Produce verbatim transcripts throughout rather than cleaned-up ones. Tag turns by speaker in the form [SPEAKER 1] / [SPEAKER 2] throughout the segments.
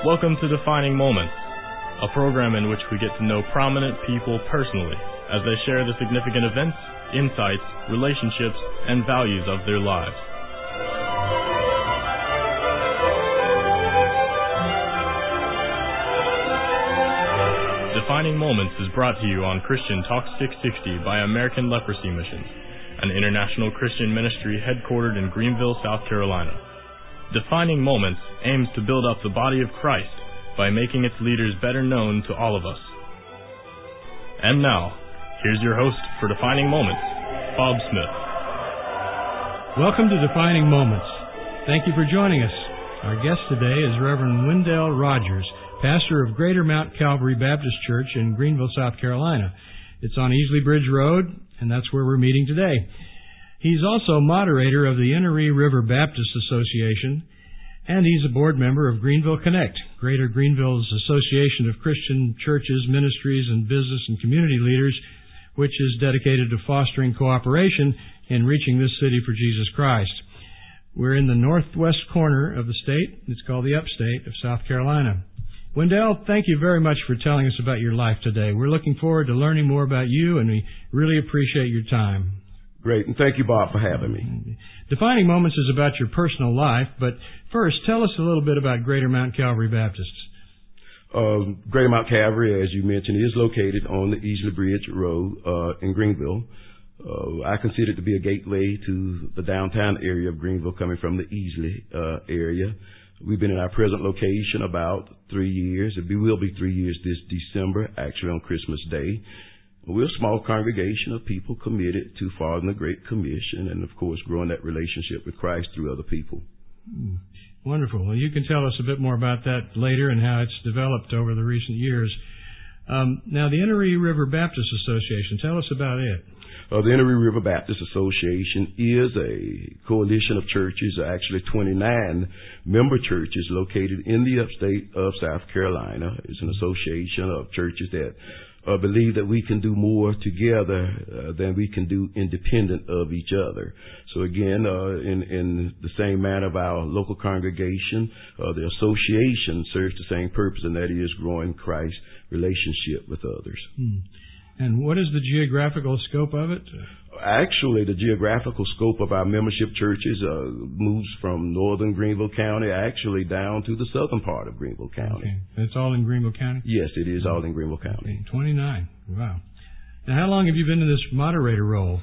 [SPEAKER 1] Welcome to Defining Moments, a program in which we get to know prominent people personally as they share the significant events, insights, relationships, and values of their lives. Defining Moments is brought to you on Christian Talk six sixty by American Leprosy Mission, an international Christian ministry headquartered in Greenville, South Carolina. Defining Moments aims to build up the body of Christ by making its leaders better known to all of us. And now, here's your host for Defining Moments, Bob Smith.
[SPEAKER 2] Welcome to Defining Moments. Thank you for joining us. Our guest today is Reverend Wendell Rogers, pastor of Greater Mount Calvary Baptist Church in Greenville, South Carolina. It's on Easley Bridge Road, and that's where we're meeting today. He's also moderator of the Inaree River Baptist Association, and he's a board member of Greenville Connect, Greater Greenville's Association of Christian Churches, Ministries, and Business and Community Leaders, which is dedicated to fostering cooperation in reaching this city for Jesus Christ. We're in the northwest corner of the state. It's called the upstate of South Carolina. Wendell, thank you very much for telling us about your life today. We're looking forward to learning more about you, and we really appreciate your time.
[SPEAKER 3] Great, and thank you, Bob, for having me.
[SPEAKER 2] Defining Moments is about your personal life, but first, tell us a little bit about Greater Mount Calvary Baptist.
[SPEAKER 3] Uh, Greater Mount Calvary, as you mentioned, is located on the Easley Bridge Road uh, in Greenville. Uh, I consider it to be a gateway to the downtown area of Greenville, coming from the Easley uh, area. We've been in our present location about three years. It will be three years this December, actually on Christmas Day. We're a small congregation of people committed to following the Great Commission and, of course, growing that relationship with Christ through other people.
[SPEAKER 2] Mm, wonderful. Well, you can tell us a bit more about that later and how it's developed over the recent years. Um, now, the Inaree River Baptist Association, tell us about it.
[SPEAKER 3] Uh, the Inaree River Baptist Association is a coalition of churches, actually twenty-nine member churches located in the upstate of South Carolina. It's an association of churches that uh, believe that we can do more together uh, than we can do independent of each other. So again, uh, in, in the same manner of our local congregation, uh, the association serves the same purpose, and that is growing Christ's relationship with others.
[SPEAKER 2] Hmm. And what is the geographical scope of it?
[SPEAKER 3] Actually, the geographical scope of our membership churches uh, moves from northern Greenville County actually down to the southern part of Greenville County.
[SPEAKER 2] Okay. It's all in Greenville County?
[SPEAKER 3] Yes, it is all in Greenville County.
[SPEAKER 2] Okay. twenty-nine. Wow. Now, how long have you been in this moderator role?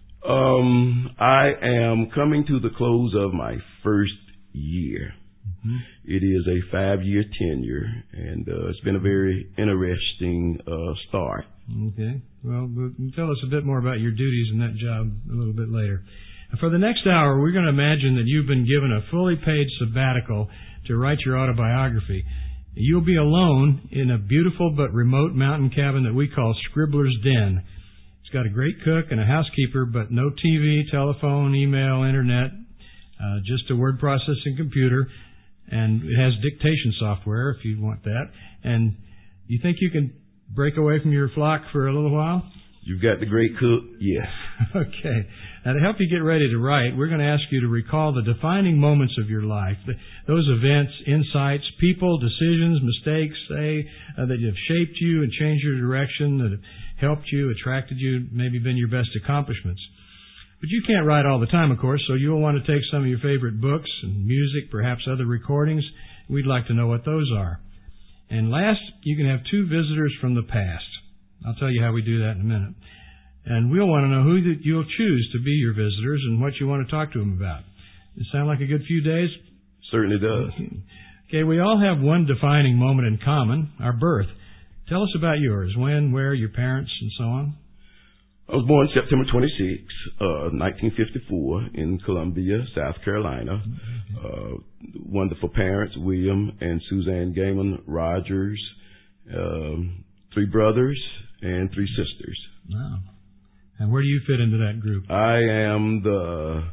[SPEAKER 3] Um, I am coming to the close of my first year. Mm-hmm. It is a five-year tenure, and uh, it's been a very interesting uh, start.
[SPEAKER 2] Okay. Well, tell us a bit more about your duties in that job a little bit later. For the next hour, we're going to imagine that you've been given a fully paid sabbatical to write your autobiography. You'll be alone in a beautiful but remote mountain cabin that we call Scribbler's Den. It's got a great cook and a housekeeper, but no T V, telephone, email, internet, uh, just a word processing computer, and it has dictation software if you want that. And you think you can break away from your flock for a little while?
[SPEAKER 3] You've got the great cook? Yes.
[SPEAKER 2] Okay. Now, to help you get ready to write, we're going to ask you to recall the defining moments of your life, the, those events, insights, people, decisions, mistakes, say, uh, that have shaped you and changed your direction, that have helped you, attracted you, maybe been your best accomplishments. But you can't write all the time, of course, so you'll want to take some of your favorite books and music, perhaps other recordings. We'd like to know what those are. And last, you can have two visitors from the past. I'll tell you how we do that in a minute. And we'll want to know who that you'll choose to be your visitors and what you want to talk to them about. Does it sound like a good few days?
[SPEAKER 3] Certainly does.
[SPEAKER 2] Okay, we all have one defining moment in common, our birth. Tell us about yours. When, where, your parents, and so on.
[SPEAKER 3] I was born September twenty-sixth, uh, nineteen fifty-four in Columbia, South Carolina. Uh, wonderful parents, William and Suzanne Gaiman Rogers, um, three brothers and three sisters.
[SPEAKER 2] Wow. And where do you fit into that group?
[SPEAKER 3] I am the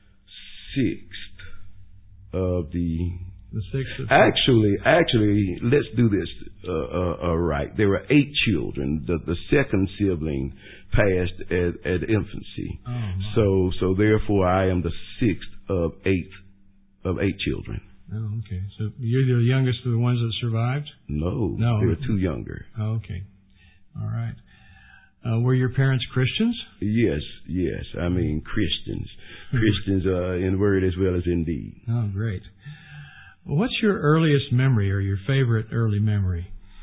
[SPEAKER 3] sixth of the...
[SPEAKER 2] The sixth of
[SPEAKER 3] Actually, actually, let's do this uh, uh, uh, right. There were eight children. The, the second sibling passed at, at infancy.
[SPEAKER 2] Oh,
[SPEAKER 3] so, so therefore, I am the sixth of eight of eight children.
[SPEAKER 2] Oh, okay. So you're the youngest of the ones that survived?
[SPEAKER 3] No,
[SPEAKER 2] no.
[SPEAKER 3] They were two younger.
[SPEAKER 2] Oh, okay. All right. Uh, were your parents Christians?
[SPEAKER 3] Yes, yes. I mean Christians. Christians uh, in word as well as in deed.
[SPEAKER 2] Oh, great. Well, what's your earliest memory or your favorite early memory?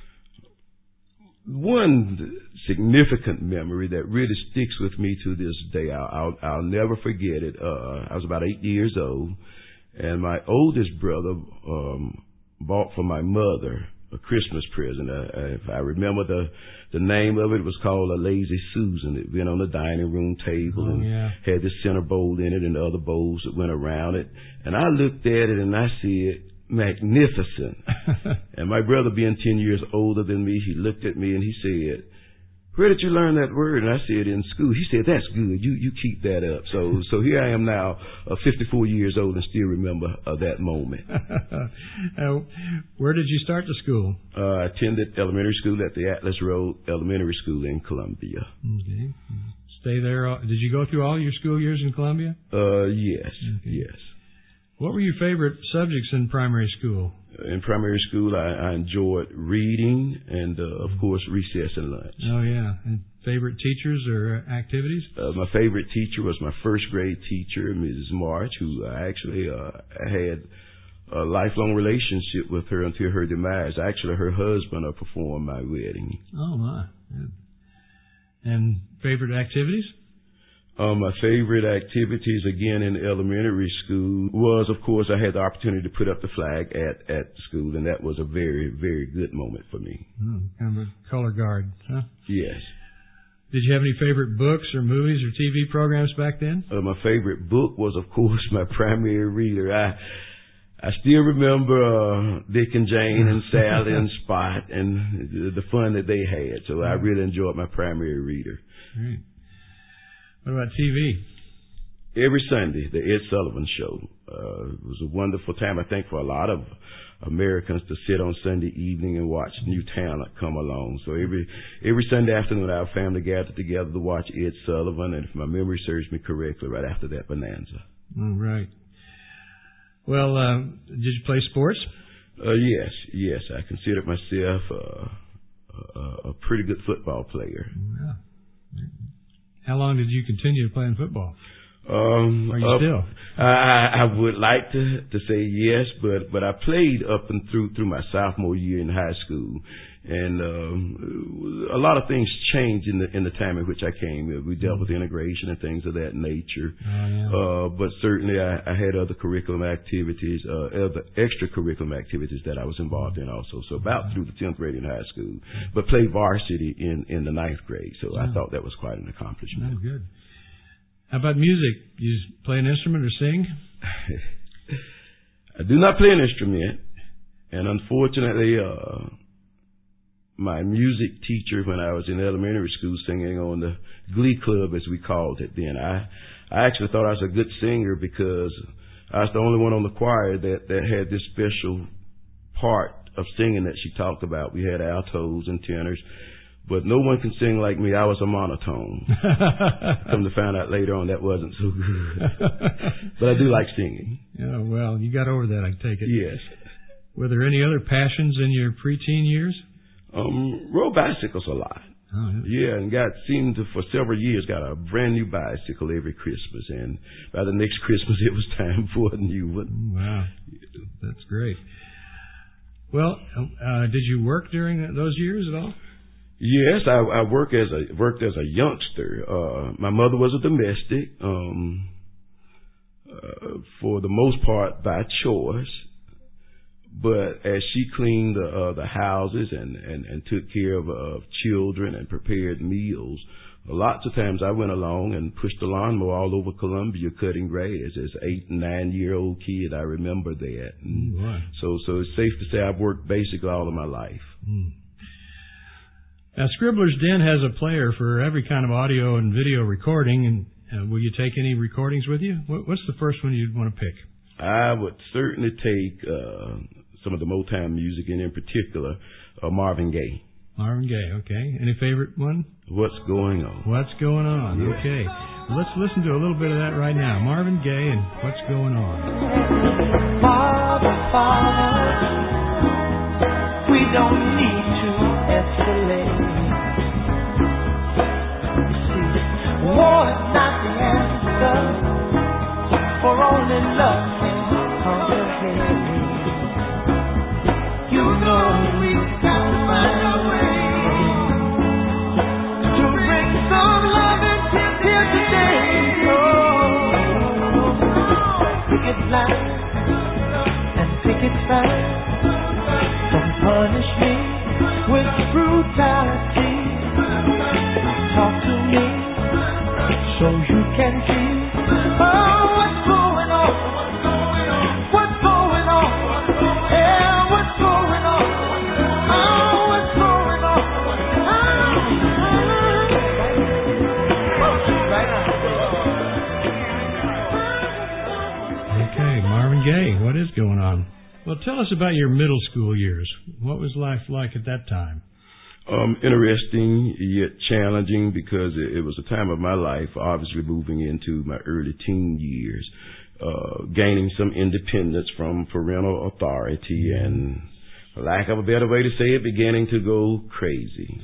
[SPEAKER 3] One significant memory that really sticks with me to this day, I'll, I'll, I'll never forget it. Uh, I was about eight years old, and my oldest brother um, bought for my mother a Christmas present. Uh, if I remember the the name of it, it was called a Lazy Susan. It went on the dining room table
[SPEAKER 2] oh,
[SPEAKER 3] and
[SPEAKER 2] yeah.
[SPEAKER 3] had this center bowl in it and other bowls that went around it. And I looked at it and I said, magnificent. And my brother, being ten years older than me, he looked at me and he said, where did you learn that word? And I said, in school. He said, that's good. You you keep that up. So so here I am now, uh, fifty-four years old, and still remember uh, that moment.
[SPEAKER 2] uh, where did you start the school?
[SPEAKER 3] Uh, I attended elementary school at the Atlas Road Elementary School in Columbia.
[SPEAKER 2] Okay. Stay there. All, did you go through all your school years in Columbia?
[SPEAKER 3] Uh, yes,
[SPEAKER 2] okay.
[SPEAKER 3] yes.
[SPEAKER 2] What were your favorite subjects in primary school?
[SPEAKER 3] In primary school, I, I enjoyed reading and, uh, of course, recess and lunch.
[SPEAKER 2] Oh, yeah. And favorite teachers or activities?
[SPEAKER 3] Uh, my favorite teacher was my first grade teacher, Missus March, who I actually uh, had a lifelong relationship with her until her demise. Actually, her husband uh, performed my wedding.
[SPEAKER 2] Oh, my. Good. And favorite activities?
[SPEAKER 3] Um, my favorite activities, again, in elementary school was, of course, I had the opportunity to put up the flag at, at the school, and that was a very, very good moment for me.
[SPEAKER 2] Oh, kind of a color guard, huh?
[SPEAKER 3] Yes.
[SPEAKER 2] Did you have any favorite books or movies or T V programs back then?
[SPEAKER 3] Uh, my favorite book was, of course, my primary reader. I I still remember uh, Dick and Jane and Sally and Spot and the, the fun that they had, so I really enjoyed my primary reader.
[SPEAKER 2] Great. What about T V?
[SPEAKER 3] Every Sunday, the Ed Sullivan Show. Uh, it was a wonderful time, I think, for a lot of Americans to sit on Sunday evening and watch new talent come along. So every every Sunday afternoon, our family gathered together to watch Ed Sullivan, and if my memory serves me correctly, right after that, Bonanza.
[SPEAKER 2] All right. Well, uh, did you play sports?
[SPEAKER 3] Uh, yes, yes. I considered myself uh, a, a pretty good football player.
[SPEAKER 2] Yeah. How long did you continue playing football?
[SPEAKER 3] Um,
[SPEAKER 2] Are you
[SPEAKER 3] up,
[SPEAKER 2] still?
[SPEAKER 3] I, I would like to to say yes, but but I played up and through through my sophomore year in high school, and um, a lot of things changed in the in the time in which I came. We dealt with integration and things of that nature.
[SPEAKER 2] Oh, yeah.
[SPEAKER 3] uh, but certainly I, I had other curriculum activities, uh, other extracurriculum activities that I was involved in also. So about through the tenth grade in high school, but played varsity in in the ninth grade. So oh. I thought that was quite an accomplishment.
[SPEAKER 2] Oh, good. How about music? You play an instrument or sing?
[SPEAKER 3] I do not play an instrument, and unfortunately, uh, my music teacher when I was in elementary school singing on the glee club, as we called it then, I, I actually thought I was a good singer because I was the only one on the choir that, that had this special part of singing that she talked about. We had altos and tenors. But no one can sing like me. I was a monotone. Come to find out later on that wasn't so good. But I do like singing.
[SPEAKER 2] Yeah, well, you got over that, I take it.
[SPEAKER 3] Yes.
[SPEAKER 2] Were there any other passions in your preteen years?
[SPEAKER 3] Um, rode bicycles a lot.
[SPEAKER 2] Oh, yeah.
[SPEAKER 3] Yeah, and got seemed to, for several years, got a brand new bicycle every Christmas. And by the next Christmas, it was time for a new one.
[SPEAKER 2] Wow. That's great. Well, uh, did you work during those years at all?
[SPEAKER 3] Yes, I, I work as a worked as a youngster. Uh, my mother was a domestic, um, uh, for the most part by choice. But as she cleaned the, uh, the houses and, and, and took care of, of children and prepared meals, lots of times I went along and pushed the lawnmower all over Columbia cutting grass as an eight and nine year old kid. I remember that. And
[SPEAKER 2] right.
[SPEAKER 3] So so it's safe to say I've worked basically all of my life.
[SPEAKER 2] Mm. Now, Scribbler's Den has a player for every kind of audio and video recording, and uh, will you take any recordings with you? What, what's the first one you'd want to pick?
[SPEAKER 3] I would certainly take uh, some of the Motown music, and in particular, uh, Marvin Gaye.
[SPEAKER 2] Marvin Gaye, okay. Any favorite one?
[SPEAKER 3] What's Going On?
[SPEAKER 2] What's Going On,
[SPEAKER 3] Yeah.
[SPEAKER 2] okay. Let's listen to a little bit of that right now. Marvin Gaye and What's Going On.
[SPEAKER 4] Father, Father, we don't need to escalate. You see, war is not the answer, for only love can conquer hate. You know we've got to find a way to bring some love into here today. Oh, picket line and picket sign. Don't punish me with brutality. Talk to me so you can see. Oh, what's going on? What's going on? Yeah, what's going on? Oh, what's going on?
[SPEAKER 2] Okay, Marvin Gaye, what is going on? Well, tell us about your middle school years. What was life like at that time?
[SPEAKER 3] Um, interesting yet challenging because it, it was a time of my life, obviously moving into my early teen years, uh, gaining some independence from parental authority and, for lack of a better way to say it, beginning to go crazy.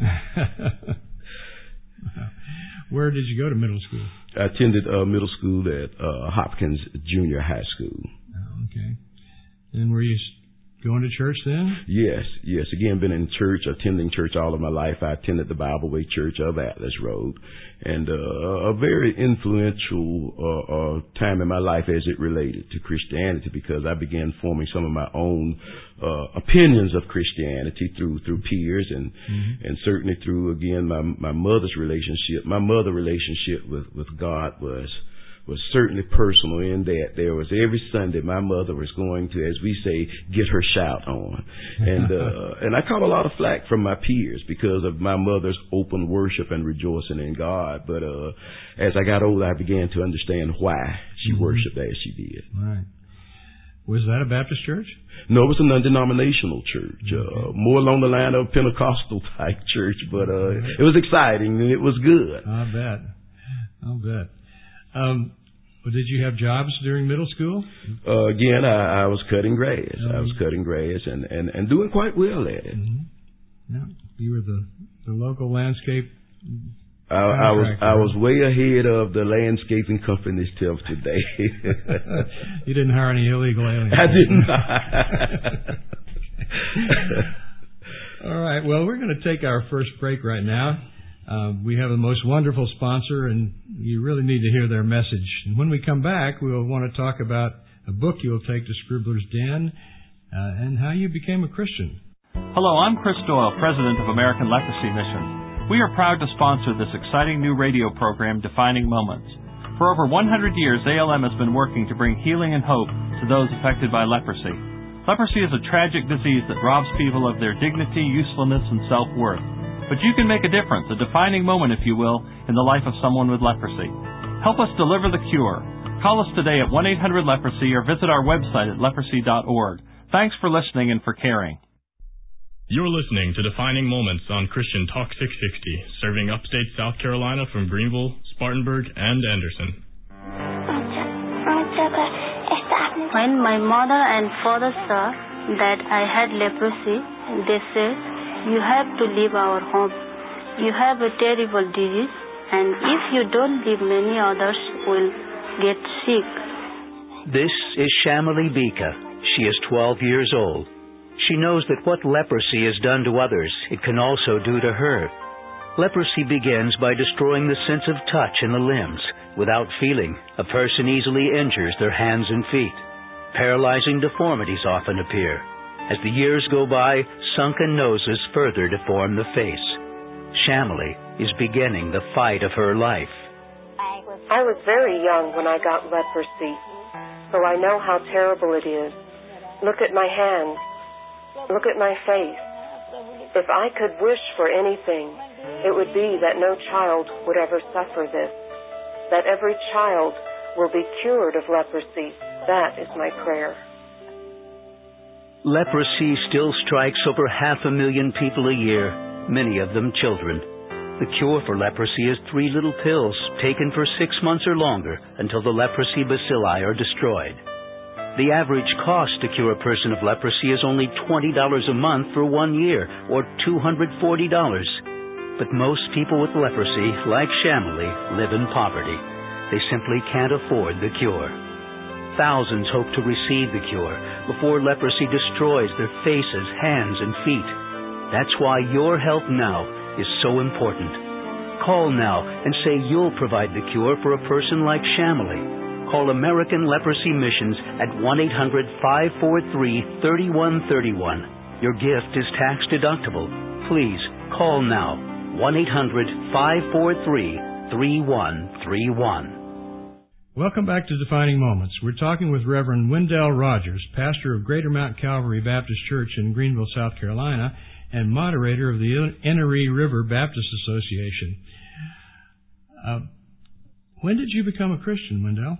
[SPEAKER 2] Where did you go to middle school?
[SPEAKER 3] I attended uh, middle school at uh, Hopkins Junior High School.
[SPEAKER 2] Oh, okay. And were you going to church then?
[SPEAKER 3] Yes, yes. Again, been in church, attending church all of my life. I attended the Bible Way Church of Atlas Road, and uh, a very influential uh, uh, time in my life as it related to Christianity, because I began forming some of my own uh, opinions of Christianity through through peers, and mm-hmm. and certainly through, again, my my mother's relationship. My mother relationship with with God was. was certainly personal in that there was every Sunday my mother was going to, as we say, get her shout on. And uh, and I caught a lot of flack from my peers because of my mother's open worship and rejoicing in God. But uh, as I got older, I began to understand why she mm-hmm. worshiped as she did.
[SPEAKER 2] Right. Was that a Baptist church?
[SPEAKER 3] No, it was a non-denominational church,
[SPEAKER 2] okay.
[SPEAKER 3] uh, more along the line of Pentecostal type church, but uh, it was exciting and it was good.
[SPEAKER 2] I'll bet. I'll bet. Um, well, did you have jobs during middle school?
[SPEAKER 3] Uh, again, I, I was cutting grass.
[SPEAKER 2] Um,
[SPEAKER 3] I was cutting grass and, and, and doing quite well at it.
[SPEAKER 2] Mm-hmm. Yeah, you were the, the local landscape.
[SPEAKER 3] I, I was I was way ahead of the landscaping companies till today.
[SPEAKER 2] You didn't hire any illegal aliens.
[SPEAKER 3] I did not.
[SPEAKER 2] All right. Well, we're going to take our first break right now. Uh, we have a most wonderful sponsor, and you really need to hear their message. And when we come back, we'll want to talk about a book you'll take to Scribbler's Den uh, and how you became a Christian.
[SPEAKER 5] Hello, I'm Chris Doyle, President of American Leprosy Mission. We are proud to sponsor this exciting new radio program, Defining Moments. For over one hundred years, A L M has been working to bring healing and hope to those affected by leprosy. Leprosy is a tragic disease that robs people of their dignity, usefulness, and self-worth. But you can make a difference, a defining moment, if you will, in the life of someone with leprosy. Help us deliver the cure. Call us today at one eight hundred leprosy or visit our website at leprosy dot org. Thanks for listening and for caring.
[SPEAKER 1] You're listening to Defining Moments on Christian Talk six sixty, serving upstate South Carolina from Greenville, Spartanburg, and Anderson.
[SPEAKER 6] When my mother and father saw that I had leprosy, they said, "You have to leave our home. You have a terrible disease, and if you don't leave, many others will get sick."
[SPEAKER 7] This is Shamali Bika. She is twelve years old. She knows that what leprosy has done to others, it can also do to her. Leprosy begins by destroying the sense of touch in the limbs. Without feeling, a person easily injures their hands and feet. Paralyzing deformities often appear. As the years go by, sunken noses further deform the face. Shamali is beginning the fight of her life.
[SPEAKER 8] I was very young when I got leprosy, so I know how terrible it is. Look at my hands. Look at my face. If I could wish for anything, it would be that no child would ever suffer this, that every child will be cured of leprosy. That is my prayer.
[SPEAKER 7] Leprosy still strikes over half a million people a year. many of them children. The cure for leprosy is three little pills taken for six months or longer until the leprosy bacilli are destroyed. The average cost to cure a person of leprosy is only twenty dollars a month for one year, or two hundred forty dollars. But most people with leprosy, like Shamali, live in poverty. They simply can't afford the cure. Thousands hope to receive the cure before leprosy destroys their faces, hands, and feet. That's why your help now is so important. Call now and say you'll provide the cure for a person like Shamali. Call American Leprosy Missions at one eight hundred, five four three, three one three one. Your gift is tax deductible. Please call now. one eight hundred, five four three, three one three one.
[SPEAKER 2] Welcome back to Defining Moments. We're talking with Reverend Wendell Rogers, pastor of Greater Mount Calvary Baptist Church in Greenville, South Carolina, and moderator of the Enoree River Baptist Association. Uh, when did you become a Christian, Wendell?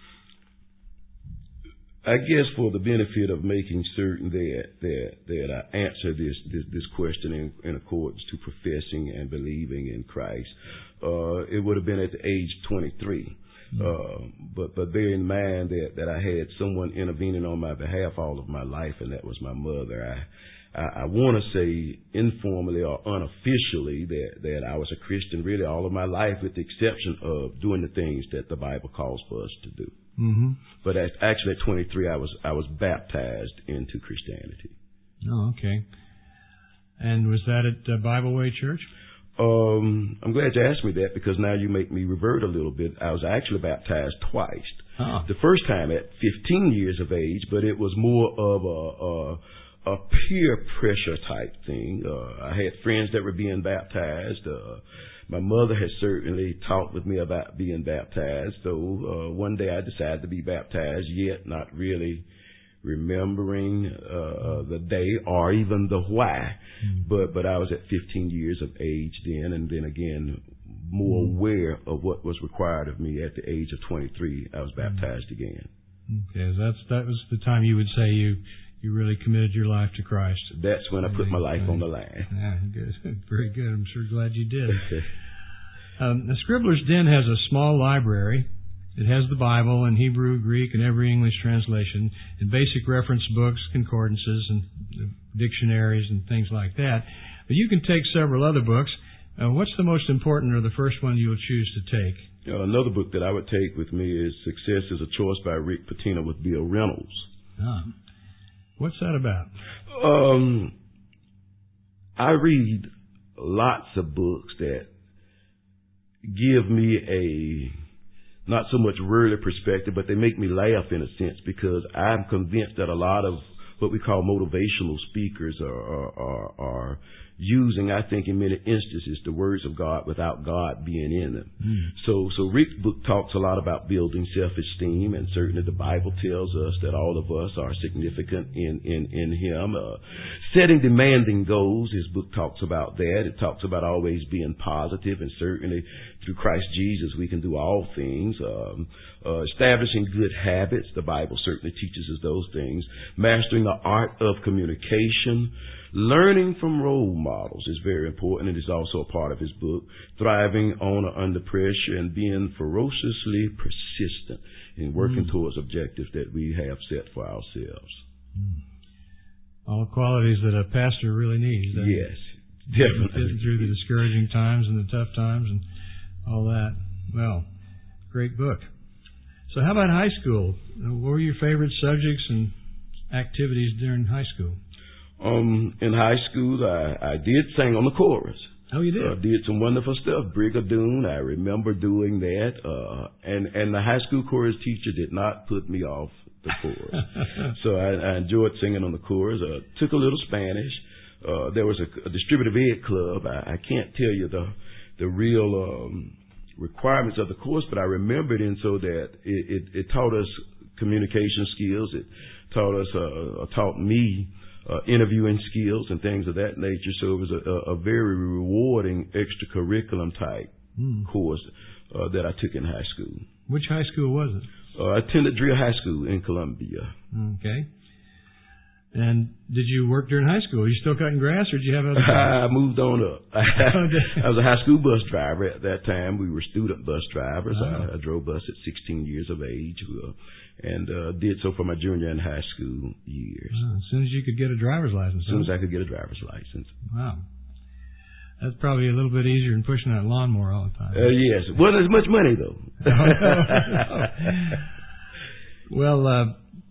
[SPEAKER 3] I guess for the benefit of making certain that that that I answer this this, this question in, in accordance to professing and believing in Christ, uh, it would have been at the age of twenty-three. Mm-hmm. Uh, but but bear in mind that, that I had someone intervening on my behalf all of my life, and that was my mother. I I, I want to say informally or unofficially that, that I was a Christian really all of my life, with the exception of doing the things that the Bible calls for us to do.
[SPEAKER 2] Mm-hmm.
[SPEAKER 3] But at, actually at twenty-three, I was I was baptized into Christianity.
[SPEAKER 2] Oh, okay. And was that at uh, Bible Way Church?
[SPEAKER 3] Um, I'm glad you asked me that, because now you make me revert a little bit. I was actually baptized twice.
[SPEAKER 2] Oh.
[SPEAKER 3] The first time at fifteen years of age, but it was more of a, a, a peer pressure type thing. Uh, I had friends that were being baptized. Uh, my mother had certainly talked with me about being baptized. So uh, one day I decided to be baptized, yet not really remembering uh, the day or even the why. Mm. But but I was at fifteen years of age then, and then again more mm. aware of what was required of me at the age of twenty-three. I was baptized mm. again.
[SPEAKER 2] Okay, so that's that was the time you would say you you really committed your life to Christ.
[SPEAKER 3] That's when I put my life on the line.
[SPEAKER 2] Yeah, good, very good. I'm sure glad you did. um, the Scribbler's Den has a small library. It has the Bible in Hebrew, Greek, and every English translation, and basic reference books, concordances, and dictionaries, and things like that. But you can take several other books. Uh, what's the most important, or the first one you'll choose to take?
[SPEAKER 3] Uh, another book that I would take with me is Success is a Choice by Rick Pitino with Bill Reynolds.
[SPEAKER 2] Ah. What's that about?
[SPEAKER 3] Um, I read lots of books that give me a not so much worldly perspective, but they make me laugh in a sense, because I'm convinced that a lot of what we call motivational speakers are, are, are, are using, I think in many instances, the words of God without God being in them. Mm. So, so Rick's book talks a lot about building self-esteem, and certainly the Bible tells us that all of us are significant in, in, in Him. Uh, setting demanding goals, his book talks about that. It talks about always being positive, and certainly through Christ Jesus we can do all things. Um, uh, establishing good habits, the Bible certainly teaches us those things. Mastering the art of communication. Learning from role models is very important, and is also a part of his book. Thriving on or under pressure, and being ferociously persistent in working mm. towards objectives that we have set for ourselves.
[SPEAKER 2] Mm. All qualities that a pastor really needs.
[SPEAKER 3] Yes, definitely.
[SPEAKER 2] Getting through the discouraging times and the tough times and all that. Well, great book. So how about high school? What were your favorite subjects and activities during high school?
[SPEAKER 3] Um, in high school, I, I did sing on the chorus.
[SPEAKER 2] Oh, you did?
[SPEAKER 3] Uh, did some wonderful stuff. Brigadoon, I remember doing that. Uh, and, and the high school chorus teacher did not put me off the chorus. So I, I enjoyed singing on the chorus. Uh, took a little Spanish. Uh, there was a, a distributive ed club. I, I can't tell you the, the real, um, requirements of the course, but I remembered, and so that it, it, it taught us communication skills. It taught us, uh, taught me, Uh, interviewing skills and things of that nature. So it was a, a very rewarding extracurriculum type mm. course uh, that I took in high school.
[SPEAKER 2] Which high school was it?
[SPEAKER 3] Uh, I attended Drill High School in Columbia.
[SPEAKER 2] Okay. And did you work during high school? Were you still cutting grass, or did you have other
[SPEAKER 3] I moved on up. I was a high school bus driver at that time. We were student bus drivers. Oh. I, I drove bus at sixteen years of age, uh, and uh, did so for my junior and high school years.
[SPEAKER 2] Oh, as soon as you could get a driver's license.
[SPEAKER 3] As soon
[SPEAKER 2] huh?
[SPEAKER 3] as I could get a driver's license.
[SPEAKER 2] Wow. That's probably a little bit easier than pushing that lawnmower all the time.
[SPEAKER 3] Uh, yes. Wasn't as much money, though.
[SPEAKER 2] Well, uh,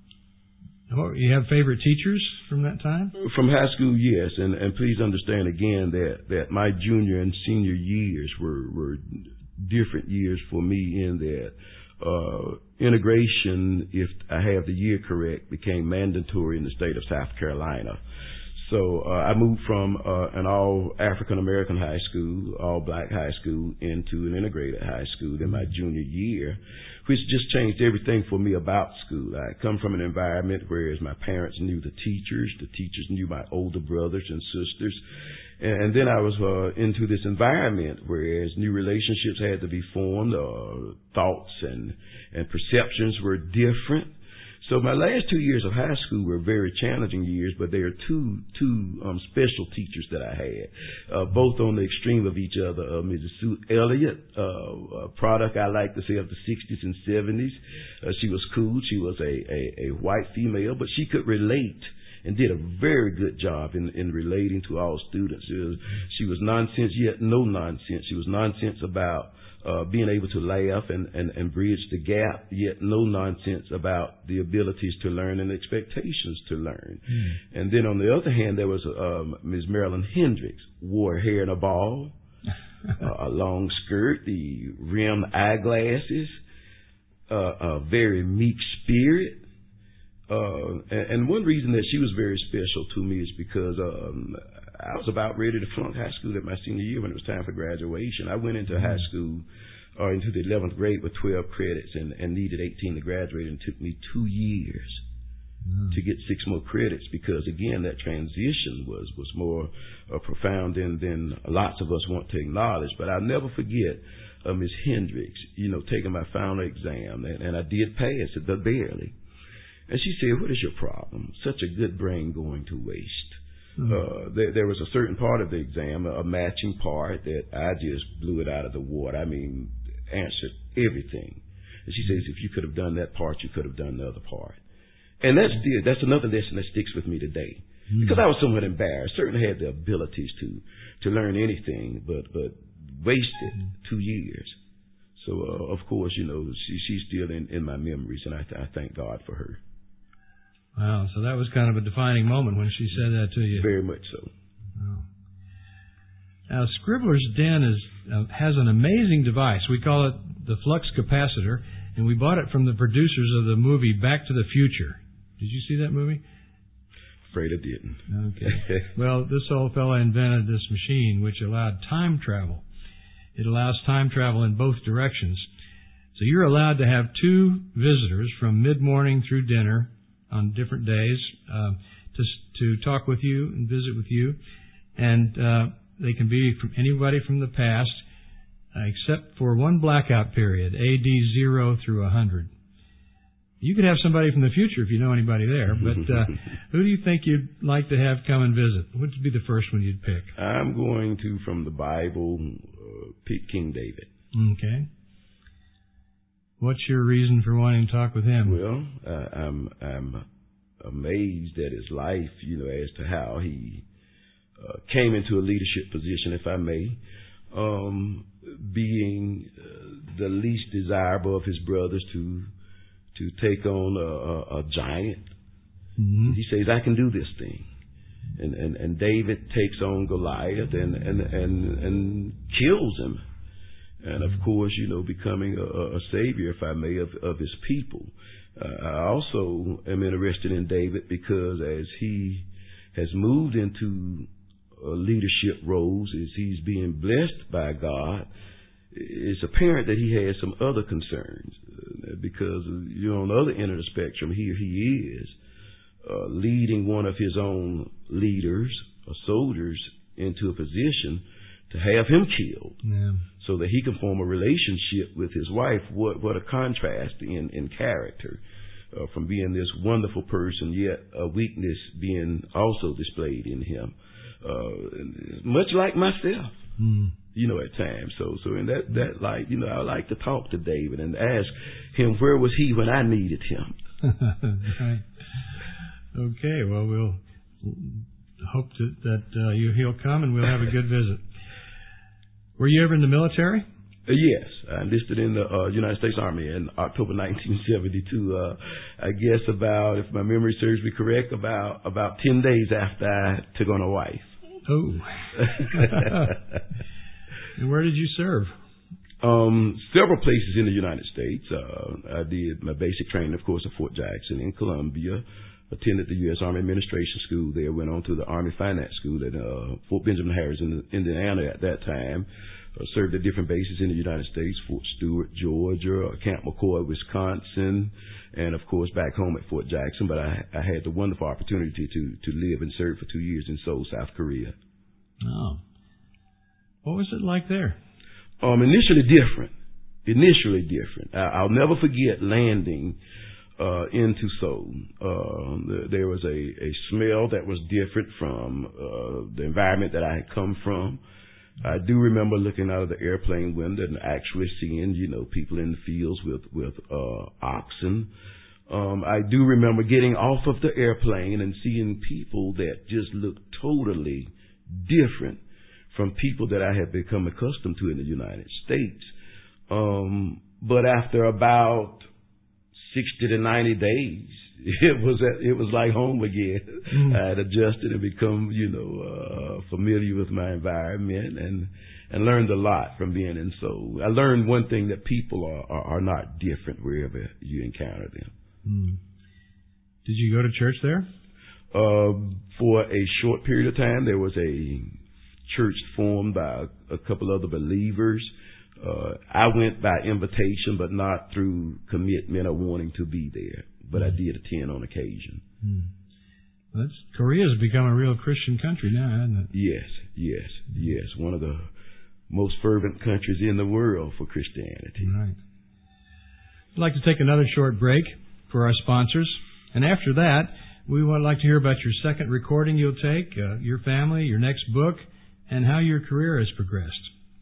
[SPEAKER 2] you have favorite teachers from that time?
[SPEAKER 3] From high school, yes. And, and please understand again that, that my junior and senior years were, were different years for me in that uh, integration, if I have the year correct, became mandatory in the state of South Carolina. So uh, I moved from uh, an all African American high school, all black high school, into an integrated high school in my junior year, which just changed everything for me about school. I come from an environment where my parents knew the teachers, the teachers knew my older brothers and sisters, and then I was uh, into this environment where new relationships had to be formed, uh, thoughts and and perceptions were different. So my last two years of high school were very challenging years, but they are two two um, special teachers that I had, uh, both on the extreme of each other. Uh, Missus Sue Elliott, uh, a product I like to say of the sixties and seventies. Uh, she was cool. She was a, a, a white female, but she could relate and did a very good job in, in relating to all students. She was, she was nonsense, yet no nonsense. She was nonsense about Uh, being able to laugh and, and, and bridge the gap, yet no nonsense about the abilities to learn and expectations to learn. Mm. And then on the other hand, there was um, Miz Marilyn Hendricks, wore her hair in a ball, uh, a long skirt, the rimmed eyeglasses, uh, a very meek spirit. Uh, and, and one reason that she was very special to me is because um, I was about ready to flunk high school at my senior year when it was time for graduation. I went into high school, or uh, into the eleventh grade with twelve credits and, and needed eighteen to graduate, and it took me two years mm. to get six more credits because, again, that transition was, was more uh, profound than, than lots of us want to acknowledge. But I'll never forget uh, Miz Hendricks, you know, taking my final exam, and, and I did pass it, but barely. And she said, "What is your problem? Such a good brain going to waste." Mm-hmm. Uh, there, there was a certain part of the exam, a, a matching part, that I just blew it out of the water. I mean, answered everything. And she says, "If you could have done that part, you could have done the other part." And that's still, that's another lesson that sticks with me today. Mm-hmm. Because I was somewhat embarrassed. Certainly had the abilities to, to learn anything, but, but wasted mm-hmm. two years. So, uh, of course, you know, she, she's still in, in my memories, and I, I thank God for her.
[SPEAKER 2] Wow, so that was kind of a defining moment when she said that to you.
[SPEAKER 3] Very much so.
[SPEAKER 2] Wow. Now, Scribbler's Den is uh, has an amazing device. We call it the flux capacitor, and we bought it from the producers of the movie Back to the Future. Did you see that movie?
[SPEAKER 3] Afraid I didn't.
[SPEAKER 2] Okay. Well, this old fella invented this machine which allowed time travel. It allows time travel in both directions. So you're allowed to have two visitors from mid-morning through dinner on different days uh, to to talk with you and visit with you, and uh, they can be from anybody from the past, uh, except for one blackout period, A D zero through a hundred. You could have somebody from the future if you know anybody there, but uh, who do you think you'd like to have come and visit? What would be the first one you'd pick?
[SPEAKER 3] I'm going to, from the Bible, uh, pick King David.
[SPEAKER 2] Okay. What's your reason for wanting to talk with him?
[SPEAKER 3] Well, uh, I'm I'm amazed at his life, you know, as to how he uh, came into a leadership position, if I may, um, being uh, the least desirable of his brothers to to take on a, a, a giant. Mm-hmm. He says, "I can do this thing," and and, and David takes on Goliath and and and, and kills him. And, of course, you know, becoming a, a savior, if I may, of, of his people. Uh, I also am interested in David because as he has moved into uh, leadership roles, as he's being blessed by God, it's apparent that he has some other concerns. Uh, because, you know, on the other end of the spectrum, here he is uh, leading one of his own leaders or soldiers into a position to have him killed. Yeah. So that he can form a relationship with his wife. What what a contrast in, in character. uh, from being this wonderful person, yet a weakness being also displayed in him, uh, much like myself. Mm. You know, at times. So, so in that, that light, you know, I like to talk to David and ask him, where was he when I needed him?
[SPEAKER 2] Right. Okay, well, we'll hope to, that uh, you, he'll come and we'll have a good visit. Were you ever in the military?
[SPEAKER 3] Uh, yes, I enlisted in the uh, United States Army in October nineteen seventy-two. Uh, I guess about, if my memory serves me correct, about about ten days after I took on a wife.
[SPEAKER 2] Oh. And where did you serve?
[SPEAKER 3] Um, several places in the United States. Uh, I did my basic training, of course, at Fort Jackson in Columbia. Attended the U S Army Administration School there. Went on to the Army Finance School at uh, Fort Benjamin Harris in Indiana at that time. Uh, served at different bases in the United States: Fort Stewart, Georgia, Camp McCoy, Wisconsin, and of course back home at Fort Jackson. But I, I had the wonderful opportunity to to live and serve for two years in Seoul, South Korea.
[SPEAKER 2] Oh. What was it like there?
[SPEAKER 3] Um, initially different. Initially different. I, I'll never forget landing uh, into Seoul. Uh, there was a, a smell that was different from uh, the environment that I had come from. I do remember looking out of the airplane window and actually seeing, you know, people in the fields with with uh, oxen. Um, I do remember getting off of the airplane and seeing people that just looked totally different from people that I had become accustomed to in the United States. Um, but after about sixty to ninety days, it was at, it was like home again. Mm. I had adjusted and become, you know, uh, familiar with my environment and and learned a lot from being in Seoul. I learned one thing, that people are, are, are not different wherever you encounter them.
[SPEAKER 2] Mm. Did you go to church there?
[SPEAKER 3] Uh, for a short period of time, there was a church formed by a, a couple other believers. Uh, I went by invitation, but not through commitment or wanting to be there. But mm. I did attend on occasion.
[SPEAKER 2] Mm. Well, that's, Korea's become a real Christian country now, hasn't it?
[SPEAKER 3] Yes, yes, yes. One of the most fervent countries in the world for Christianity.
[SPEAKER 2] Right. I'd like to take another short break for our sponsors. And after that, we would like to hear about your second recording you'll take, uh, your family, your next book, and how your career has progressed.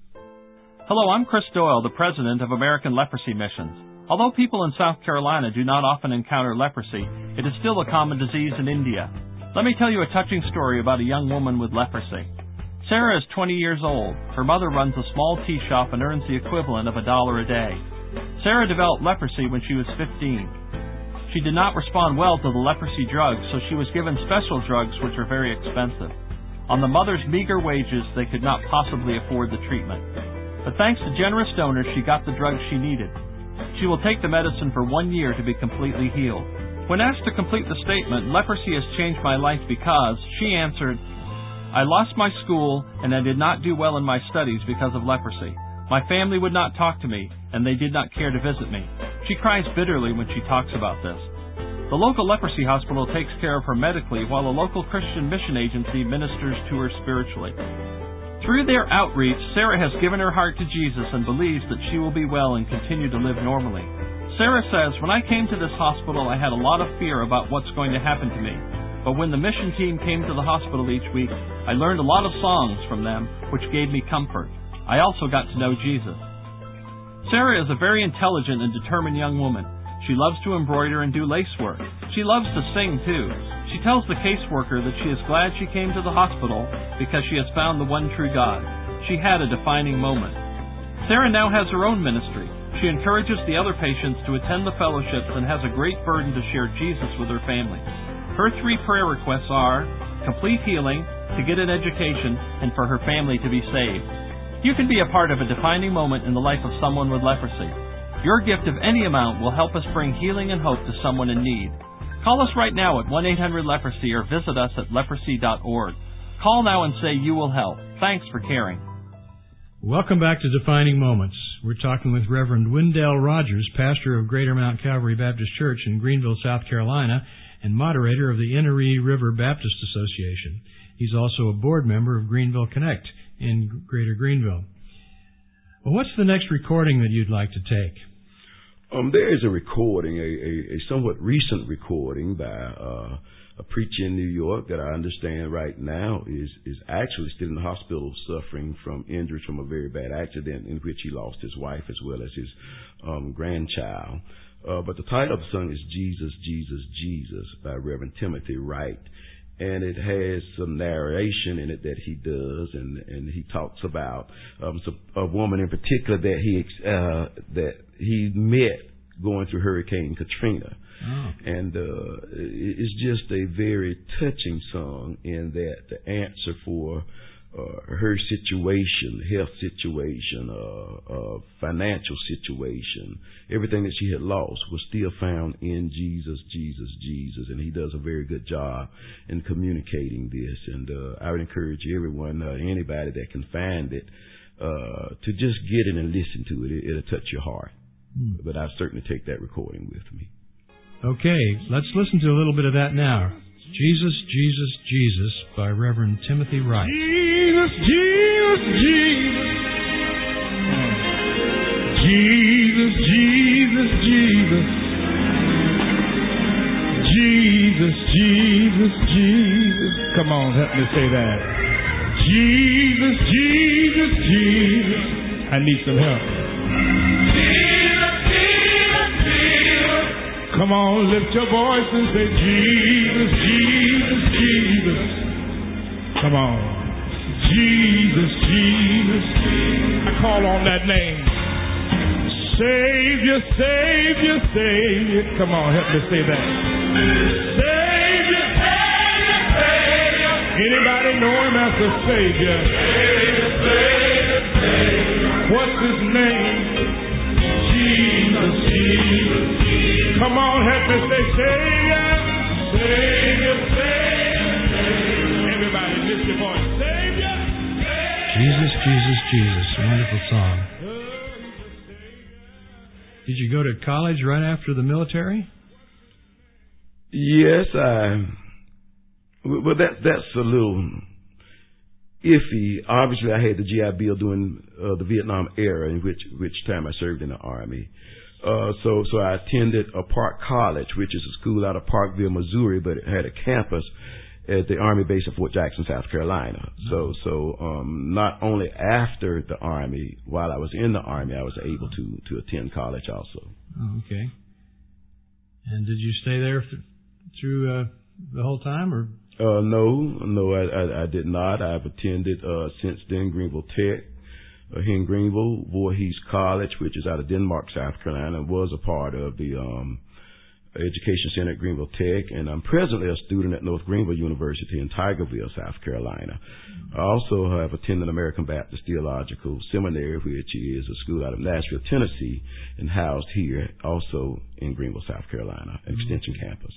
[SPEAKER 5] Hello, I'm Chris Doyle, the president of American Leprosy Missions. Although people in South Carolina do not often encounter leprosy, it is still a common disease in India. Let me tell you a touching story about a young woman with leprosy. Sarah is twenty years old. Her mother runs a small tea shop and earns the equivalent of a dollar a day. Sarah developed leprosy when she was fifteen. She did not respond well to the leprosy drugs, so she was given special drugs which are very expensive. On the mother's meager wages, they could not possibly afford the treatment. But thanks to generous donors, she got the drugs she needed. She will take the medicine for one year to be completely healed. When asked to complete the statement, "Leprosy has changed my life because," she answered, "I lost my school and I did not do well in my studies because of leprosy. My family would not talk to me and they did not care to visit me." She cries bitterly when she talks about this. The local leprosy hospital takes care of her medically, while a local Christian mission agency ministers to her spiritually. Through their outreach, Sarah has given her heart to Jesus and believes that she will be well and continue to live normally. Sarah says, "When I came to this hospital, I had a lot of fear about what's going to happen to me. But when the mission team came to the hospital each week, I learned a lot of songs from them, which gave me comfort. I also got to know Jesus." Sarah is a very intelligent and determined young woman. She loves to embroider and do lace work. She loves to sing, too. She tells the caseworker that she is glad she came to the hospital because she has found the one true God. She had a defining moment. Sarah now has her own ministry. She encourages the other patients to attend the fellowships and has a great burden to share Jesus with her family. Her three prayer requests are complete healing, to get an education, and for her family to be saved. You can be a part of a defining moment in the life of someone with leprosy. Your gift of any amount will help us bring healing and hope to someone in need. Call us right now at one eight hundred leprosy or visit us at leprosy dot org. Call now and say you will help. Thanks for caring.
[SPEAKER 2] Welcome back to Defining Moments. We're talking with Reverend Wendell Rogers, pastor of Greater Mount Calvary Baptist Church in Greenville, South Carolina, and moderator of the Inaree River Baptist Association. He's also a board member of Greenville Connect in Greater Greenville. Well, what's the next recording that you'd like to take?
[SPEAKER 3] Um, there is a recording, a, a, a somewhat recent recording by uh, a preacher in New York that I understand right now is is actually still in the hospital suffering from injuries from a very bad accident in which he lost his wife as well as his um, grandchild. Uh, but the title of the song is Jesus, Jesus, Jesus by Reverend Timothy Wright. And it has some narration in it that he does, and, and he talks about um, a woman in particular that he uh, that he met going through Hurricane Katrina. Oh. And uh, it's just a very touching song in that the answer for uh, her situation, health situation, uh, uh, financial situation, everything that she had lost was still found in Jesus, Jesus, Jesus. And he does a very good job in communicating this. And uh, I would encourage everyone, uh, anybody that can find it, uh, to just get it and listen to it. it it'll touch your heart. Hmm. But I certainly take that recording with me.
[SPEAKER 2] Okay, let's listen to a little bit of that now. Jesus, Jesus, Jesus by Reverend Timothy Wright.
[SPEAKER 9] Jesus, Jesus, Jesus. Jesus, Jesus, Jesus. Jesus, Jesus, Jesus. Come on, help me say that. Jesus, Jesus, Jesus. I need some help. Come on, lift your voice and say, Jesus, Jesus, Jesus. Come on. Jesus, Jesus, Jesus. I call on that name. Savior, Savior, Savior. Come on, help me say that. Savior, Savior, Savior. Anybody know him as a Savior? Savior, Savior, Savior. What's his name? Jesus, Jesus, Jesus. Come on, help me say Savior, Savior, Savior, Savior. Everybody, lift your voice. Savior, Savior.
[SPEAKER 2] Jesus, Jesus, Jesus. Wonderful song. Did you go to college right after the military?
[SPEAKER 3] Yes, I. Well, that that's a little iffy. Obviously, I had the G I Bill during uh, the Vietnam era, in which which time I served in the Army. Uh, so, so I attended a Park College, which is a school out of Parkville, Missouri, but it had a campus at the Army base of Fort Jackson, South Carolina. So, so um, not only after the Army, while I was in the Army, I was able to to attend college also.
[SPEAKER 2] Oh, okay. And did you stay there th- through uh, the whole time, or?
[SPEAKER 3] Uh, no, no, I, I, I did not. I've attended uh, since then Greenville Tech. Uh, here in Greenville, Voorhees College, which is out of Denmark, South Carolina, was a part of the um, Education Center at Greenville Tech, and I'm presently a student at North Greenville University in Tigerville, South Carolina. I also have attended American Baptist Theological Seminary, which is a school out of Nashville, Tennessee, and housed here also in Greenville, South Carolina, an extension campus.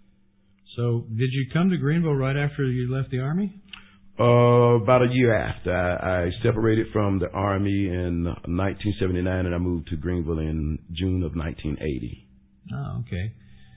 [SPEAKER 2] So did you come to Greenville right after you left the Army?
[SPEAKER 3] Uh, about a year after. I, I separated from the Army in nineteen seventy-nine, and I moved to Greenville in June of nineteen eighty.
[SPEAKER 2] Oh, okay.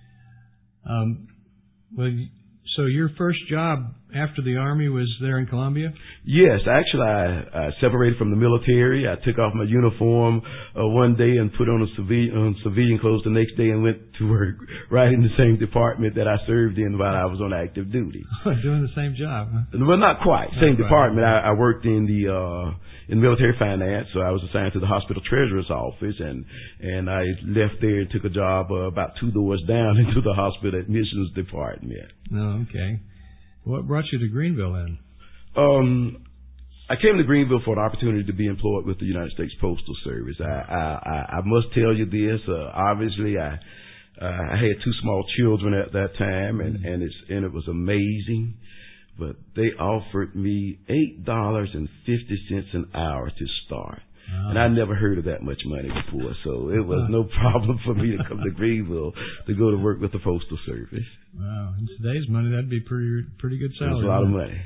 [SPEAKER 2] Um, well, so your first job after the Army was there in Columbia?
[SPEAKER 3] Yes, actually, I, I separated from the military. I took off my uniform uh, one day and put on a civilian, um, civilian clothes the next day and went to work right in the same department that I served in while I was on active duty.
[SPEAKER 2] Doing the same job, huh?
[SPEAKER 3] Well, not quite.
[SPEAKER 2] Not
[SPEAKER 3] same
[SPEAKER 2] quite.
[SPEAKER 3] department. I, I worked in the uh, in military finance, so I was assigned to the hospital treasurer's office, and and I left there and took a job uh, about two doors down into the hospital admissions department.
[SPEAKER 2] Oh, okay. What brought you to Greenville then?
[SPEAKER 3] Um, I came to Greenville for an opportunity to be employed with the United States Postal Service. I I, I must tell you this. Uh, obviously, I uh, I had two small children at that time, and and it's and it was amazing. But they offered me eight dollars and fifty cents an hour to start. Oh. And I never heard of that much money before, so it was no problem for me to come to Greenville to go to work with the Postal Service.
[SPEAKER 2] Wow. In today's money, that'd be pretty pretty good salary.
[SPEAKER 3] It's a lot of money.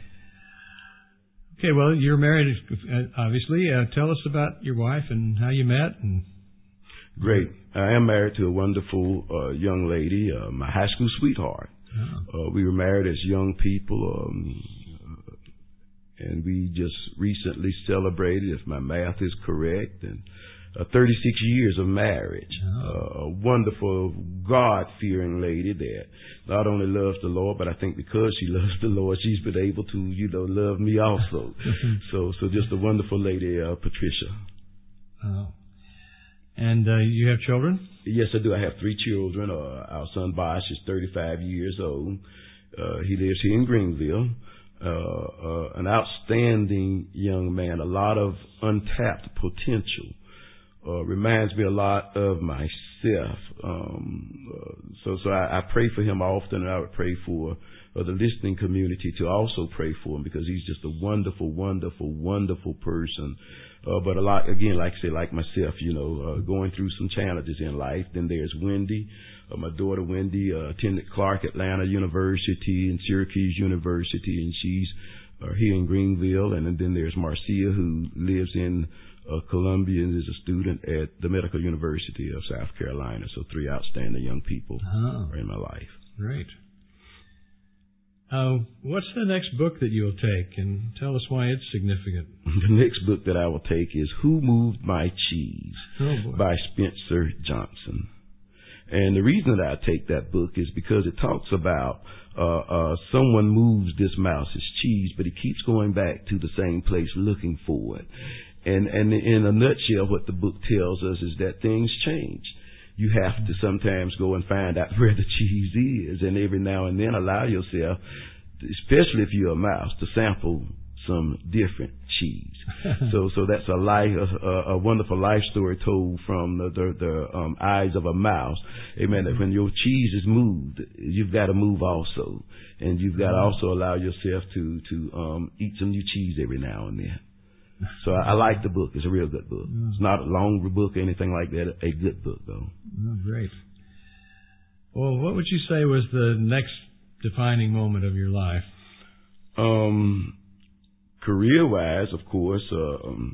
[SPEAKER 2] Okay, well, you're married, obviously. Uh, tell us about your wife and how you met. And
[SPEAKER 3] Great. I am married to a wonderful uh, young lady, uh, my high school sweetheart. Oh. Uh, we were married as young people, um, and we just recently celebrated, if my math is correct, and uh, thirty-six years of marriage.
[SPEAKER 2] Oh.
[SPEAKER 3] Uh, a wonderful, God-fearing lady that not only loves the Lord, but I think because she loves the Lord, she's been able to, you know, love me also. so, so just a wonderful lady, uh, Patricia.
[SPEAKER 2] Oh. And uh, you have children?
[SPEAKER 3] Yes, I do. I have three children. Uh, our son Bosch is thirty-five years old. Uh, he lives here in Greenville. Uh, uh, an outstanding young man, a lot of untapped potential. Uh, reminds me a lot of myself. Um, uh, so, so I, I pray for him often, and I would pray for uh, the listening community to also pray for him, because he's just a wonderful, wonderful, wonderful person. Uh, but a lot, again, like I say, like myself, you know, uh, going through some challenges in life. Then there's Wendy. Uh, my daughter Wendy uh, attended Clark Atlanta University and Syracuse University, and she's uh, here in Greenville. And, and then there's Marcia, who lives in uh, Columbia and is a student at the Medical University of South Carolina. So three outstanding young people
[SPEAKER 2] oh,
[SPEAKER 3] are in my life.
[SPEAKER 2] Great. Uh, what's the next book that you'll take, and tell us why it's significant?
[SPEAKER 3] The next book that I will take is Who Moved My Cheese
[SPEAKER 2] oh,
[SPEAKER 3] by Spencer Johnson. And the reason that I take that book is because it talks about uh, uh, someone moves this mouse's cheese, but he keeps going back to the same place looking for it. And, and in a nutshell, what the book tells us is that things change. You have to sometimes go and find out where the cheese is, and every now and then allow yourself, especially if you're a mouse, to sample some different cheese. so, so that's a life, a, a wonderful life story told from the, the, the um, eyes of a mouse. Amen. That when your cheese is moved, you've got to move also, and you've got to also allow yourself to to um, eat some new cheese every now and then. So I, I like the book. It's a real good book. It's not a long book or anything like that. A good book, though.
[SPEAKER 2] Oh, great. Well, what would you say was the next defining moment of your life?
[SPEAKER 3] Um, career-wise, of course, uh, um,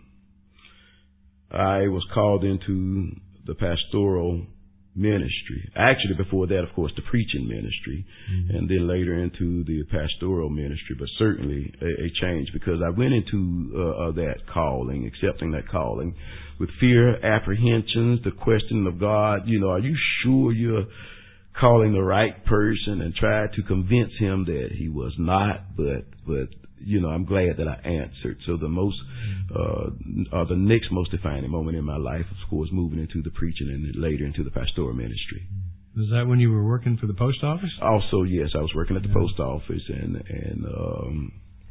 [SPEAKER 3] I was called into the pastoral ministry. Actually, before that, of course, the preaching ministry, mm-hmm. and then later into the pastoral ministry, but certainly a, a change, because I went into uh, uh, that calling, accepting that calling, with fear, apprehensions, the question of God, you know, are you sure you're calling the right person, and tried to convince him that he was not, but, but, you know, I'm glad that I answered. So the most, uh, or the next most defining moment in my life, of course, moving into the preaching and then later into the pastoral ministry.
[SPEAKER 2] Was that when you were working for the post office?
[SPEAKER 3] Also, yes, I was working at the
[SPEAKER 2] yeah.
[SPEAKER 3] post office, and, and, um,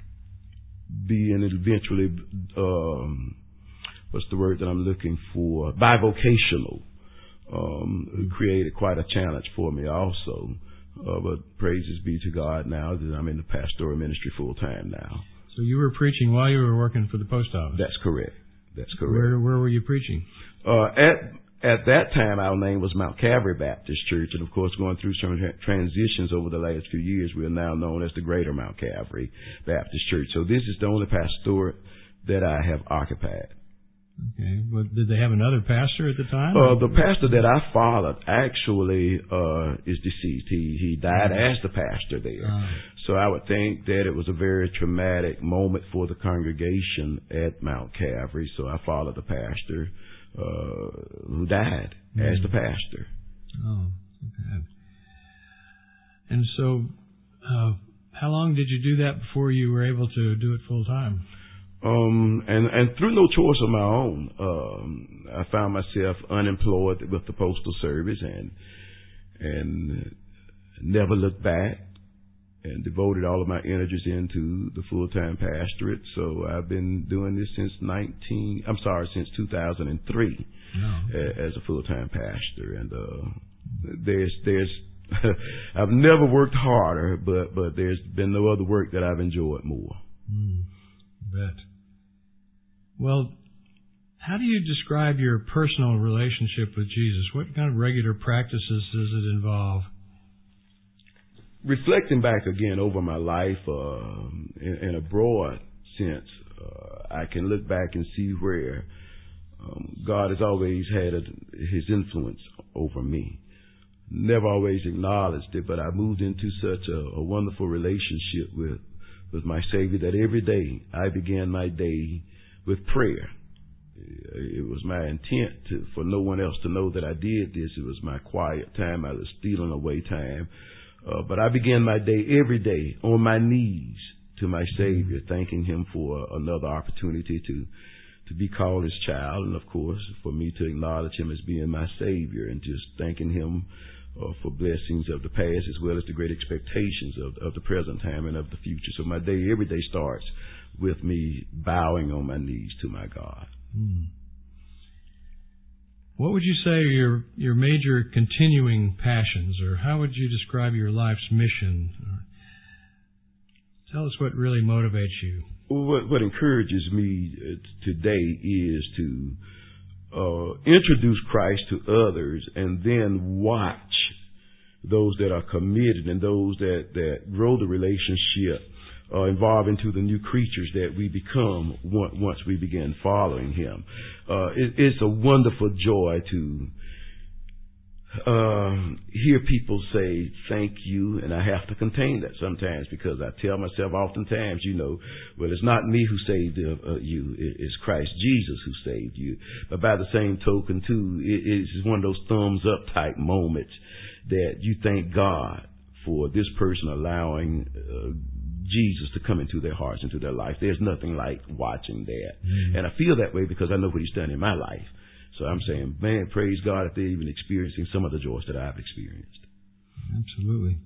[SPEAKER 3] being eventually, um, what's the word that I'm looking for? Bivocational. Um, created quite a challenge for me also. Uh, but praises be to God now that I'm in the pastoral ministry full time now.
[SPEAKER 2] So you were preaching while you were working for the post office?
[SPEAKER 3] That's correct. That's correct.
[SPEAKER 2] Where where were you preaching?
[SPEAKER 3] Uh, at at that time, our name was Mount Calvary Baptist Church, and of course, going through some transitions over the last few years, we are now known as the Greater Mount Calvary Baptist Church. So this is the only pastorate that I have occupied.
[SPEAKER 2] Okay. Well, did they have another pastor at the time?
[SPEAKER 3] Uh, the pastor that I followed actually uh, is deceased. He he died mm-hmm. as the pastor there. Uh, so I would think that it was a very traumatic moment for the congregation at Mount Calvary. So I followed the pastor uh, who died mm-hmm. as the pastor.
[SPEAKER 2] Oh, okay. And so, uh, how long did you do that before you were able to do it full time?
[SPEAKER 3] Um, and, and through no choice of my own, um, I found myself unemployed with the Postal Service, and, and never looked back, and devoted all of my energies into the full-time pastorate. So I've been doing this since nineteen, I'm sorry, since two thousand three
[SPEAKER 2] no.
[SPEAKER 3] as a full-time pastor. And, uh, there's, there's, I've never worked harder, but, but there's been no other work that I've enjoyed more.
[SPEAKER 2] Mm. Bet. Well, how do you describe your personal relationship with Jesus? What kind of regular practices does it involve?
[SPEAKER 3] Reflecting back again over my life uh, in, in a broad sense, uh, I can look back and see where um, God has always had a, his influence over me. Never always acknowledged it, but I moved into such a, a wonderful relationship with with my Savior that every day I began my day with prayer. It was my intent to, for no one else to know that I did this. It was my quiet time. I was stealing away time. Uh, but I began my day every day on my knees to my Savior, thanking Him for another opportunity to to be called His child, and of course for me to acknowledge Him as being my Savior, and just thanking Him uh, for blessings of the past as well as the great expectations of, of the present time and of the future. So my day, every day starts with me bowing on my knees to my God.
[SPEAKER 2] Hmm. What would you say are your, your major continuing passions, or how would you describe your life's mission? Tell us what really motivates you.
[SPEAKER 3] Well, what, what encourages me today is to uh, introduce Christ to others and then watch those that are committed and those that, that grow the relationship, uh, evolve into the new creatures that we become once we begin following Him. Uh, it, it's a wonderful joy to Um, hear people say thank you, and I have to contain that sometimes, because I tell myself oftentimes, you know, well, it's not me who saved uh, uh, you, it's Christ Jesus who saved you. But by the same token, too, it, it's one of those thumbs up type moments that you thank God for this person allowing uh, Jesus to come into their hearts, into their life. There's nothing like watching that. Mm-hmm. And I feel that way because I know what He's done in my life. So I'm saying, man, praise God if they're even experiencing some of the joys that I've experienced.
[SPEAKER 2] Absolutely.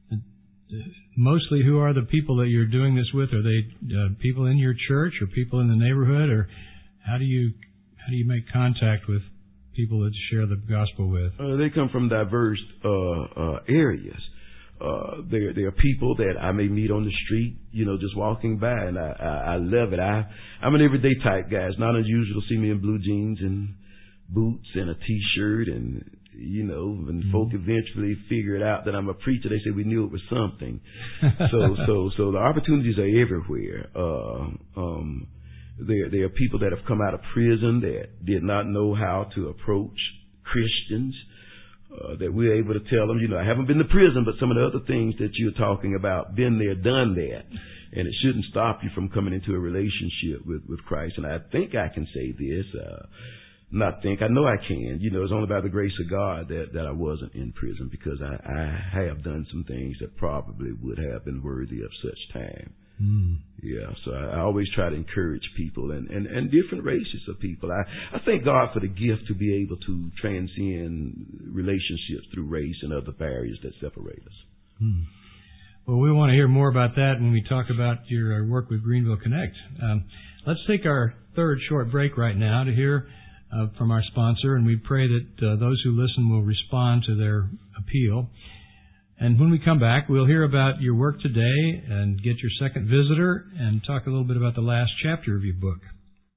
[SPEAKER 2] Mostly, who are the people that you're doing this with? Are they uh, people in your church or people in the neighborhood, or how do you how do you make contact with people that you share the gospel with?
[SPEAKER 3] Uh, they come from diverse uh, uh, areas. Uh, there, there are people that I may meet on the street, you know, just walking by, and I, I, I love it. I, I'm an everyday type guy. It's not unusual to see me in blue jeans and boots and a T-shirt, and you know, when mm-hmm. folk eventually figure it out that I'm a preacher, they say we knew it was something. so, so, so the opportunities are everywhere. Uh, um, there, there are people that have come out of prison that did not know how to approach Christians. Uh, that we're able to tell them, you know, I haven't been to prison, but some of the other things that you're talking about, been there, done that. And it shouldn't stop you from coming into a relationship with, with Christ. And I think I can say this, uh, not think, I know I can. You know, it's only by the grace of God that, that I wasn't in prison, because I, I have done some things that probably would have been worthy of such time. Mm. Yeah, so I, I always try to encourage people and, and, and different races of people. I, I thank God for the gift to be able to transcend relationships through race and other barriers that separate us.
[SPEAKER 2] Mm. Well, we want to hear more about that when we talk about your work with Greenville Connect. Um, let's take our third short break right now to hear uh, from our sponsor, and we pray that uh, those who listen will respond to their appeal. And when we come back, we'll hear about your work today and get your second visitor and talk a little bit about the last chapter of your book.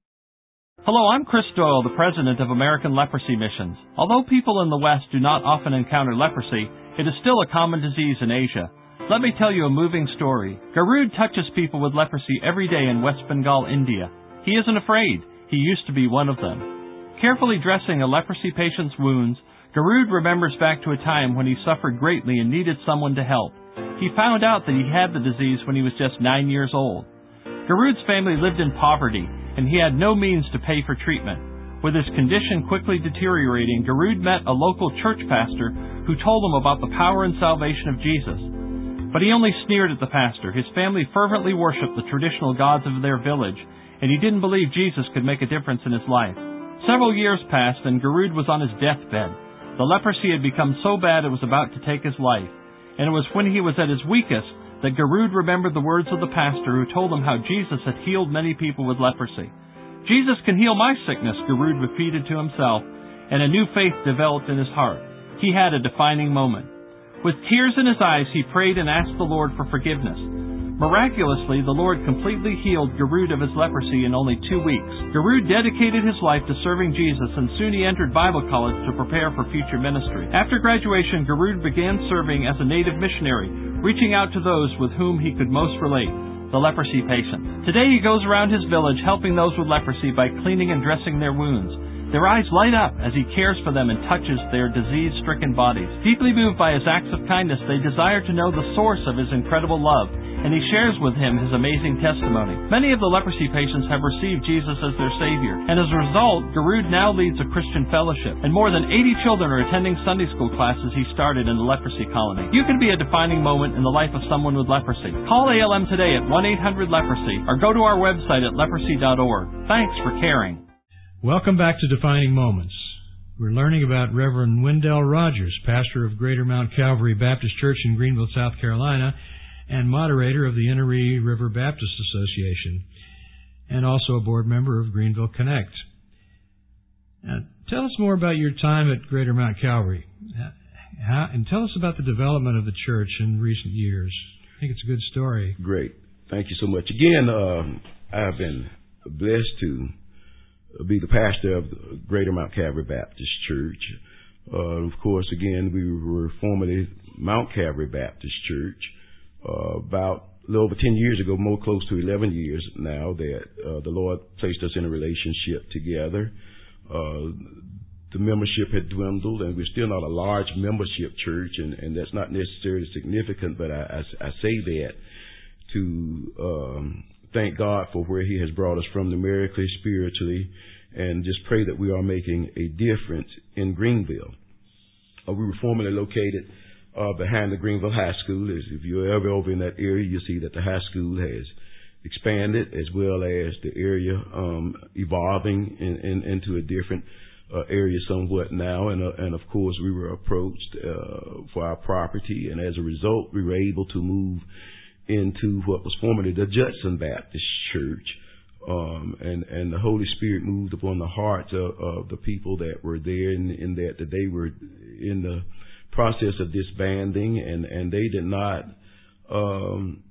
[SPEAKER 5] Hello, I'm Chris Doyle, the president of American Leprosy Missions. Although people in the West do not often encounter leprosy, it is still a common disease in Asia. Let me tell you a moving story. Garud touches people with leprosy every day in West Bengal, India. He isn't afraid. He used to be one of them. Carefully dressing a leprosy patient's wounds, Garud remembers back to a time when he suffered greatly and needed someone to help. He found out that he had the disease when he was just nine years old. Garud's family lived in poverty, and he had no means to pay for treatment. With his condition quickly deteriorating, Garud met a local church pastor who told him about the power and salvation of Jesus. But he only sneered at the pastor. His family fervently worshipped the traditional gods of their village, and he didn't believe Jesus could make a difference in his life. Several years passed, and Garud was on his deathbed. The leprosy had become so bad it was about to take his life. And it was when he was at his weakest that Garud remembered the words of the pastor who told him how Jesus had healed many people with leprosy. Jesus can heal my sickness, Garud repeated to himself, and a new faith developed in his heart. He had a defining moment. With tears in his eyes, he prayed and asked the Lord for forgiveness. Miraculously, the Lord completely healed Garud of his leprosy in only two weeks. Garud dedicated his life to serving Jesus, and soon he entered Bible college to prepare for future ministry. After graduation, Garud began serving as a native missionary, reaching out to those with whom he could most relate, the leprosy patients. Today he goes around his village helping those with leprosy by cleaning and dressing their wounds. Their eyes light up as he cares for them and touches their disease-stricken bodies. Deeply moved by his acts of kindness, they desire to know the source of his incredible love and he shares with him his amazing testimony. Many of the leprosy patients have received Jesus as their Savior, and as a result, Garud now leads a Christian fellowship, and more than eighty children are attending Sunday school classes he started in the leprosy colony. You can be a defining moment in the life of someone with leprosy. Call A L M today at one eight hundred leprosy, or go to our website at leprosy dot org. Thanks for caring.
[SPEAKER 2] Welcome back to Defining Moments. We're learning about Reverend Wendell Rogers, pastor of Greater Mount Calvary Baptist Church in Greenville, South Carolina, and moderator of the Inaree River Baptist Association, and also a board member of Greenville Connect. Now, tell us more about your time at Greater Mount Calvary, How, and tell us about the development of the church in recent years. I think it's a good story.
[SPEAKER 3] Great. Thank you so much. Again, um, I've been blessed to be the pastor of Greater Mount Calvary Baptist Church. Uh, of course, again, we were formerly Mount Calvary Baptist Church. Uh, about a little over ten years ago, more close to eleven years now, that uh, the Lord placed us in a relationship together. Uh, the membership had dwindled, and we're still not a large membership church, and, and that's not necessarily significant, but I, I, I say that to um, thank God for where He has brought us from numerically, spiritually, and just pray that we are making a difference in Greenville. Uh, we were formerly located uh, behind the Greenville High School. As if you're ever over in that area, you'll see that the high school has expanded, as well as the area um, evolving in, in, into a different uh, area somewhat now. And, uh, and of course, we were approached uh, for our property, and as a result, we were able to move into what was formerly the Judson Baptist Church. Um, and, and the Holy Spirit moved upon the hearts of, of the people that were there, in, in that, that they were in the process of disbanding, and, and they did not um,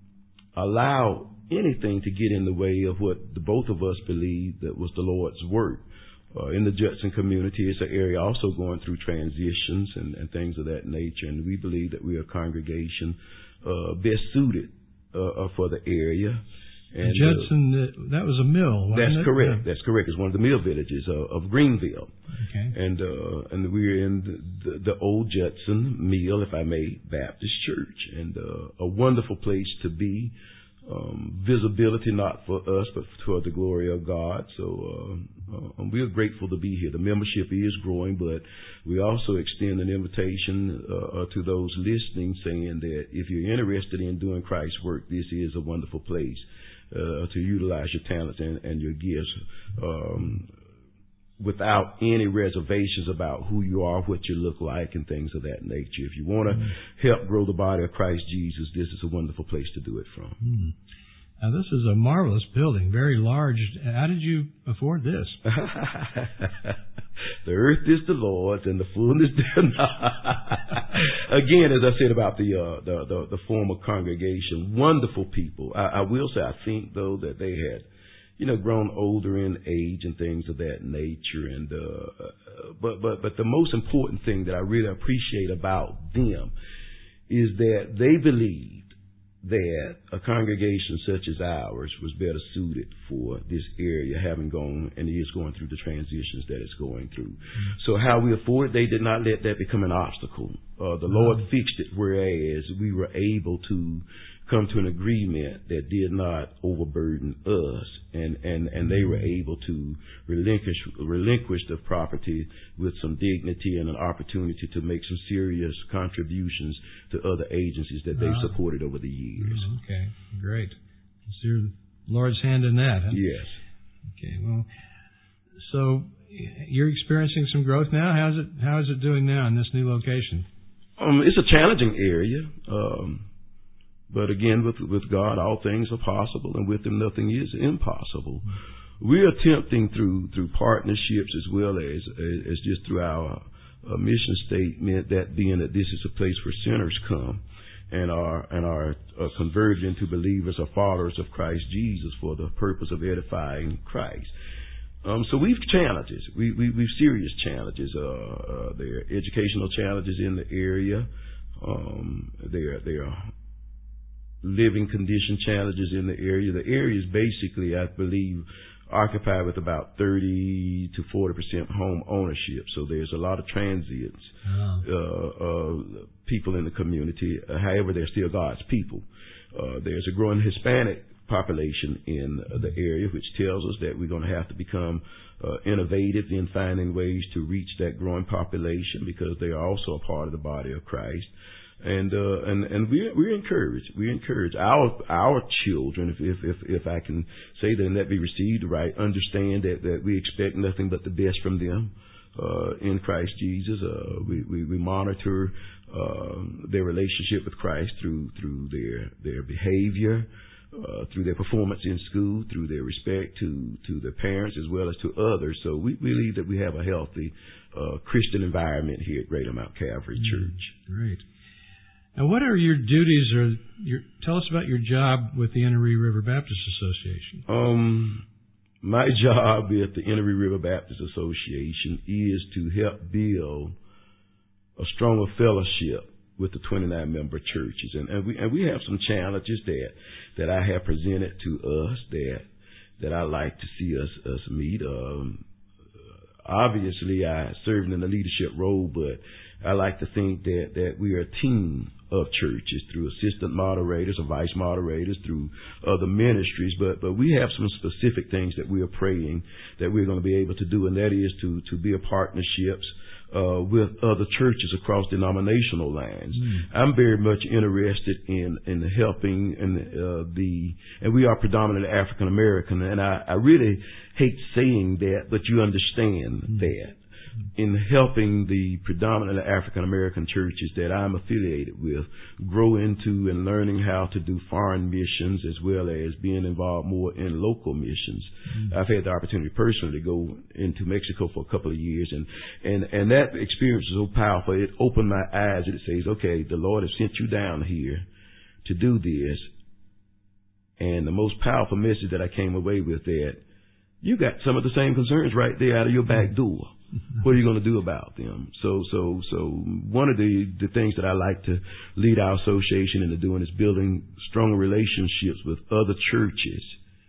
[SPEAKER 3] allow anything to get in the way of what the both of us believed that was the Lord's work. Uh, in the Judson community, it's an area also going through transitions and, and things of that nature, and we believe that we are a congregation uh, best suited uh, for the area.
[SPEAKER 2] And Judson, uh, that was a mill, wasn't
[SPEAKER 3] That's
[SPEAKER 2] it?
[SPEAKER 3] correct.
[SPEAKER 2] Yeah.
[SPEAKER 3] That's correct. It's one of the mill villages of, of Greenville.
[SPEAKER 2] Okay.
[SPEAKER 3] And uh, and we're in the, the, the old Judson Mill, if I may, Baptist Church, and uh, a wonderful place to be. Um, visibility not for us, but for the glory of God. So uh, uh, we're grateful to be here. The membership is growing, but we also extend an invitation uh, to those listening, saying that if you're interested in doing Christ's work, this is a wonderful place uh, to utilize your talents and, and your gifts um, without any reservations about who you are, what you look like, and things of that nature. If you want to mm-hmm. help grow the body of Christ Jesus, this is a wonderful place to do it from.
[SPEAKER 2] Mm-hmm. Now, this is a marvelous building, very large. How did you afford this?
[SPEAKER 3] The earth is the Lord's, and the fullness thereof. Again, as I said about the, uh, the, the the former congregation, wonderful people. I, I will say, I think though that they had, you know, grown older in age and things of that nature. And uh, but but but the most important thing that I really appreciate about them is that they believed that a congregation such as ours was better suited for this area, having gone and is going through the transitions that it's going through. Mm-hmm. So how we afford, they did not let that become an obstacle. Uh, the mm-hmm. Lord fixed it, whereas we were able to come to an agreement that did not overburden us, and, and, and they were able to relinquish relinquish the property with some dignity and an opportunity to make some serious contributions to other agencies that they've uh, supported over the years.
[SPEAKER 2] Okay, great. Is there the Lord's hand in that, huh?
[SPEAKER 3] Yes.
[SPEAKER 2] Okay, well, so you're experiencing some growth now. How's it, how is it doing now in this new location?
[SPEAKER 3] Um, it's a challenging area. Um, But again, with with God, all things are possible, and with Him, nothing is impossible. We're attempting through through partnerships as well as as just through our uh, mission statement, that being that this is a place where sinners come and are and are uh, converted into believers or followers of Christ Jesus for the purpose of edifying Christ. Um, so we've challenges. We, we we've serious challenges. Uh, uh, there are educational challenges in the area. Um, there there are living condition challenges in the area. The area is basically, I believe, occupied with about thirty to forty percent home ownership. So there's a lot of transients, oh. uh, uh, people in the community. Uh, however, they're still God's people. Uh, there's a growing Hispanic population in uh, the area, which tells us that we're going to have to become uh, innovative in finding ways to reach that growing population, because they are also a part of the body of Christ. And uh, and and we're we're encouraged. We're encouraged. Our our children, if if if, if I can say that and that be received right, understand that, that we expect nothing but the best from them uh, in Christ Jesus. Uh, we, we we monitor uh, their relationship with Christ through through their their behavior, uh, through their performance in school, through their respect to to their parents as well as to others. So we believe that we have a healthy uh, Christian environment here at Greater Mount Calvary mm, Church.
[SPEAKER 2] Great. Now, what are your duties, or your, tell us about your job with the Enoree River Baptist Association?
[SPEAKER 3] Um, my job at the Enoree River Baptist Association is to help build a stronger fellowship with the twenty-nine member churches, and, and we and we have some challenges that that I have presented to us that that I like to see us us meet. Um, obviously, I served in the leadership role, but I like to think that that we are a team of churches through assistant moderators or vice moderators, through other ministries, but but we have some specific things that we are praying that we're going to be able to do, and that is to to build partnerships uh, with other churches across denominational lines. Mm. I'm very much interested in in helping in uh, the, and we are predominantly African American, and I, I really hate saying that, but you understand mm. that. In helping the predominantly African American churches that I'm affiliated with grow into and learning how to do foreign missions, as well as being involved more in local missions. Mm-hmm. I've had the opportunity personally to go into Mexico for a couple of years, and, and, and that experience was so powerful. It opened my eyes, and it says, okay, the Lord has sent you down here to do this. And the most powerful message that I came away with, that you got some of the same concerns right there out of your back door. What are you going to do about them? So, so, so one of the, the things that I like to lead our association into doing is building stronger relationships with other churches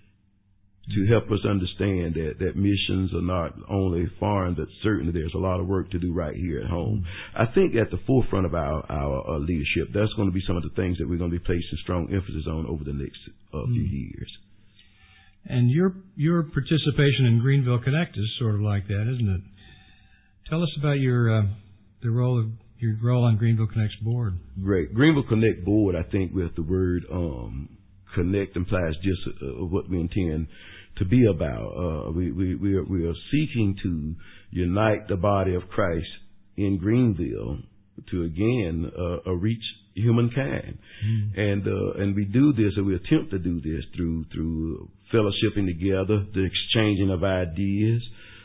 [SPEAKER 3] to help us understand that, that missions are not only foreign, but certainly there's a lot of work to do right here at home. I think at the forefront of our, our, our leadership, that's going to be some of the things that we're going to be placing strong emphasis on over the next uh, few years.
[SPEAKER 2] And your your participation in Greenville Connect is sort of like that, isn't it? Tell us about your uh, the role of your role on Greenville Connect's board.
[SPEAKER 3] Great. Greenville Connect board, I think with the word um, connect implies just uh, what we intend to be about. Uh, we, we, we, are, we are seeking to unite the body of Christ in Greenville to, again, uh, uh, reach humankind. Mm-hmm. And uh, and we do this, or we attempt to do this through, through fellowshipping together, the exchanging of ideas,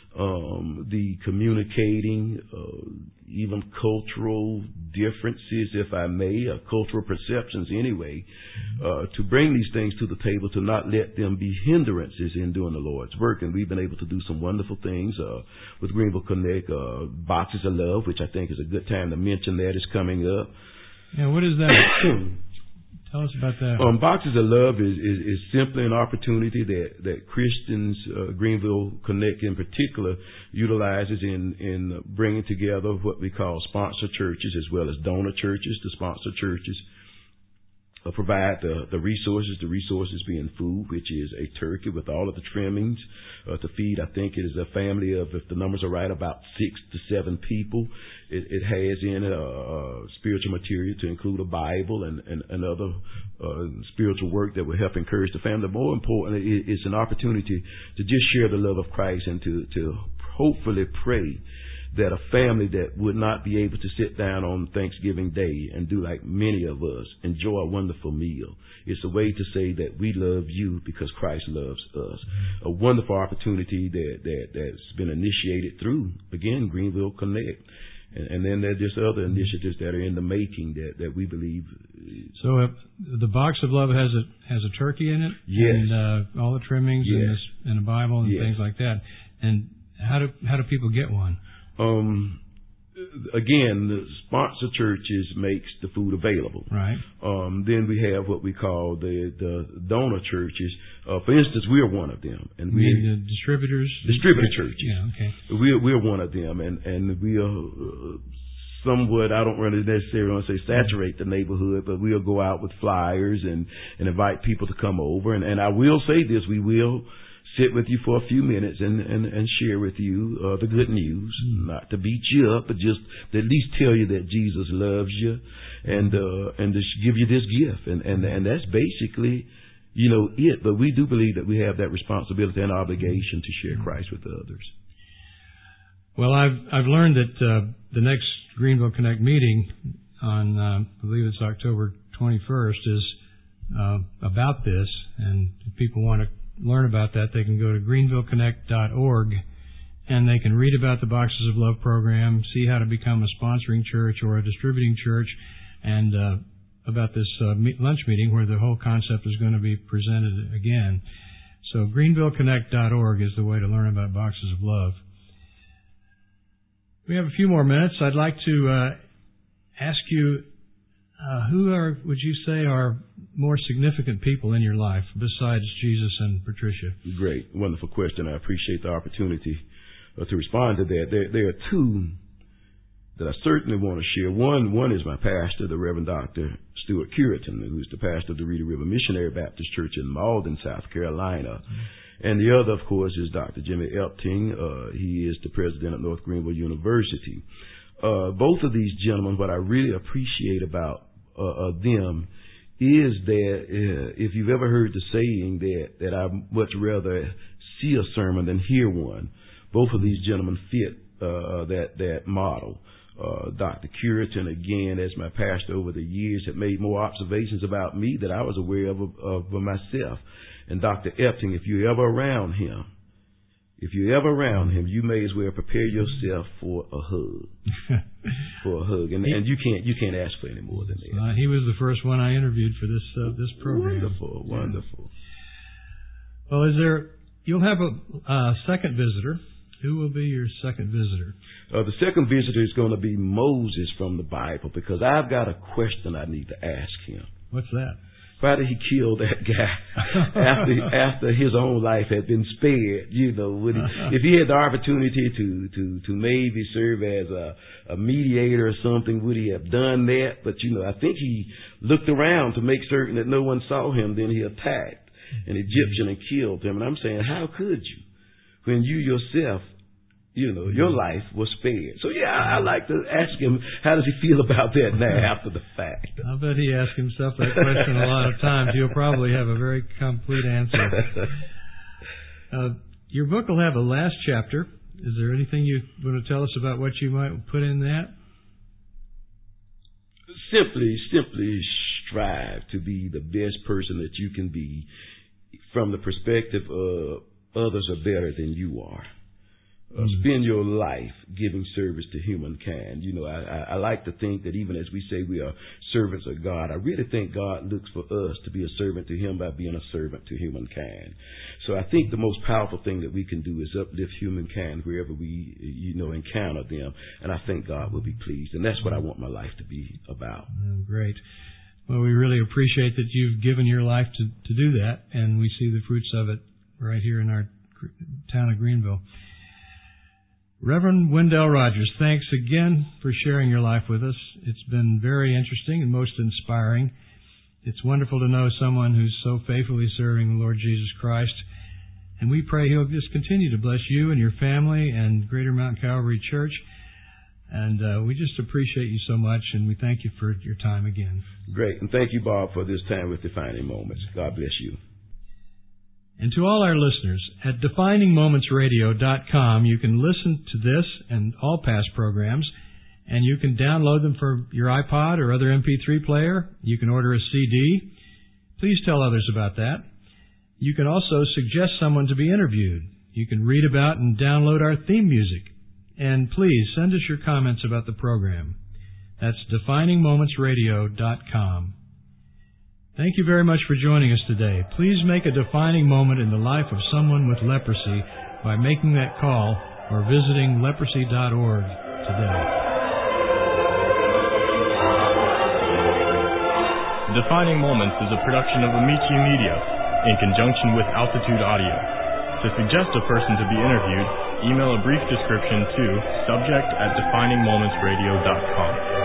[SPEAKER 3] Um, the communicating, uh, even cultural differences, if I may, or cultural perceptions anyway, uh, to bring these things to the table, to not let them be hindrances in doing the Lord's work. And we've been able to do some wonderful things uh, with Greenville Connect, uh, Boxes of Love, which I think is a good time to mention that is coming up.
[SPEAKER 2] Yeah, what is that? Tell us about that.
[SPEAKER 3] Um, Boxes of Love is, is, is simply an opportunity that, that Christians, uh, Greenville Connect in particular, utilizes in, in bringing together what we call sponsor churches as well as donor churches to sponsor churches. Uh, provide the, the resources, the resources being food, which is a turkey with all of the trimmings uh, to feed. I think it is a family of, if the numbers are right, about six to seven people. It, it has in it uh, uh, spiritual material to include a Bible and, and, and other uh, spiritual work that will help encourage the family. But more importantly, it, it's an opportunity to just share the love of Christ and to, to hopefully pray that a family that would not be able to sit down on Thanksgiving Day and do like many of us, enjoy a wonderful meal. It's a way to say that we love you because Christ loves us. A wonderful opportunity that, that, that's been initiated through, again, Greenville Connect. And, and then there's just other initiatives that are in the making that, that we believe.
[SPEAKER 2] So uh, the Box of Love has a has a turkey in it?
[SPEAKER 3] Yes.
[SPEAKER 2] And uh, all the trimmings
[SPEAKER 3] yes.
[SPEAKER 2] and, this, and a Bible and
[SPEAKER 3] yes.
[SPEAKER 2] things like that. And how do how do people get one?
[SPEAKER 3] Um, again, the sponsor churches makes the food available.
[SPEAKER 2] Right.
[SPEAKER 3] Um, then we have what we call the, the donor churches. Uh, for instance, we're one of them. And
[SPEAKER 2] we the distributors?
[SPEAKER 3] Distributor churches.
[SPEAKER 2] Yeah, okay.
[SPEAKER 3] We're, we're one of them. And, and we are uh, somewhat, I don't really necessarily want to say saturate the neighborhood, but we'll go out with flyers and, and invite people to come over. And, and I will say this, we will sit with you for a few minutes and, and, and share with you uh, the good news, mm. not to beat you up, but just to at least tell you that Jesus loves you and uh, and to give you this gift. And, and, and that's basically, you know, it. But we do believe that we have that responsibility and obligation to share Christ with others.
[SPEAKER 2] Well, I've I've learned that uh, the next Greenville Connect meeting on, uh, I believe it's October twenty-first, is uh, about this. And if people want to learn about that, they can go to greenville connect dot org and they can read about the Boxes of Love program, see how to become a sponsoring church or a distributing church, and uh, about this uh, lunch meeting where the whole concept is going to be presented again. So greenville connect dot org is the way to learn about Boxes of Love. We have a few more minutes. I'd like to uh, ask you, uh, who are, would you say, are more significant people in your life besides Jesus and Patricia?
[SPEAKER 3] Great. Wonderful question. I appreciate the opportunity uh, to respond to that. There, there are two that I certainly want to share. One, one is my pastor, the Reverend Doctor Stuart Curitan, who's the pastor of the Reedy River Missionary Baptist Church in Malden, South Carolina. Mm-hmm. And the other, of course, is Doctor Jimmy Epting. Uh, he is the president of North Greenville University. Uh, both of these gentlemen, what I really appreciate about uh, of them is that uh, if you've ever heard the saying that, that I much rather see a sermon than hear one, both of these gentlemen fit uh, that that model. Uh, Doctor Curitan, again, as my pastor over the years, had made more observations about me that I was aware of, of, of myself. And Doctor Epting, if you're ever around him, if you're ever around him, you may as well prepare yourself for a hug, for a hug, and, and you can't you can't ask for any more than that.
[SPEAKER 2] Uh, he was the first one I interviewed for this uh, this program.
[SPEAKER 3] Wonderful,
[SPEAKER 2] yeah.
[SPEAKER 3] wonderful.
[SPEAKER 2] Well, is there? You'll have a uh, second visitor. Who will be your second visitor?
[SPEAKER 3] Uh, the second visitor is going to be Moses from the Bible, because I've got a question I need to ask him.
[SPEAKER 2] What's that?
[SPEAKER 3] Why did he kill that guy after after his own life had been spared? You know, would he, if he had the opportunity to to to maybe serve as a, a mediator or something, would he have done that? But you know, I think he looked around to make certain that no one saw him. Then he attacked an Egyptian and killed him. And I'm saying, how could you, when you yourself, you know, your life was spared? So yeah, I, I like to ask him, how does he feel about that now after the fact?
[SPEAKER 2] I bet he asks himself that question a lot of times. He'll probably have a very complete answer. Uh, your book will have a last chapter. Is there anything you want to tell us about what you might put in that?
[SPEAKER 3] Simply, simply strive to be the best person that you can be from the perspective of others are better than you are. Uh, mm-hmm. Spend your life giving service to humankind. You know, I, I, I like to think that even as we say we are servants of God, I really think God looks for us to be a servant to Him by being a servant to humankind. So I think the most powerful thing that we can do is uplift humankind wherever we, you know, encounter them. And I think God will be pleased. And that's what I want my life to be about.
[SPEAKER 2] Oh, great. Well, we really appreciate that you've given your life to, to do that. And we see the fruits of it right here in our town of Greenville. Reverend Wendell Rogers, thanks again for sharing your life with us. It's been very interesting and most inspiring. It's wonderful to know someone who's so faithfully serving the Lord Jesus Christ. And we pray He'll just continue to bless you and your family and Greater Mount Calvary Church. And uh, we just appreciate you so much, and we thank you for your time again.
[SPEAKER 3] Great. And thank you, Bob, for this time with Defining Moments. God bless you.
[SPEAKER 2] And to all our listeners, at defining moments radio dot com, you can listen to this and all past programs, and you can download them for your iPod or other M P three player. You can order a C D. Please tell others about that. You can also suggest someone to be interviewed. You can read about and download our theme music. And please send us your comments about the program. That's defining moments radio dot com. Thank you very much for joining us today. Please make a defining moment in the life of someone with leprosy by making that call or visiting leprosy dot org today.
[SPEAKER 1] Defining Moments is a production of Amici Media in conjunction with Altitude Audio. To suggest a person to be interviewed, email a brief description to subject at defining moments radio dot com.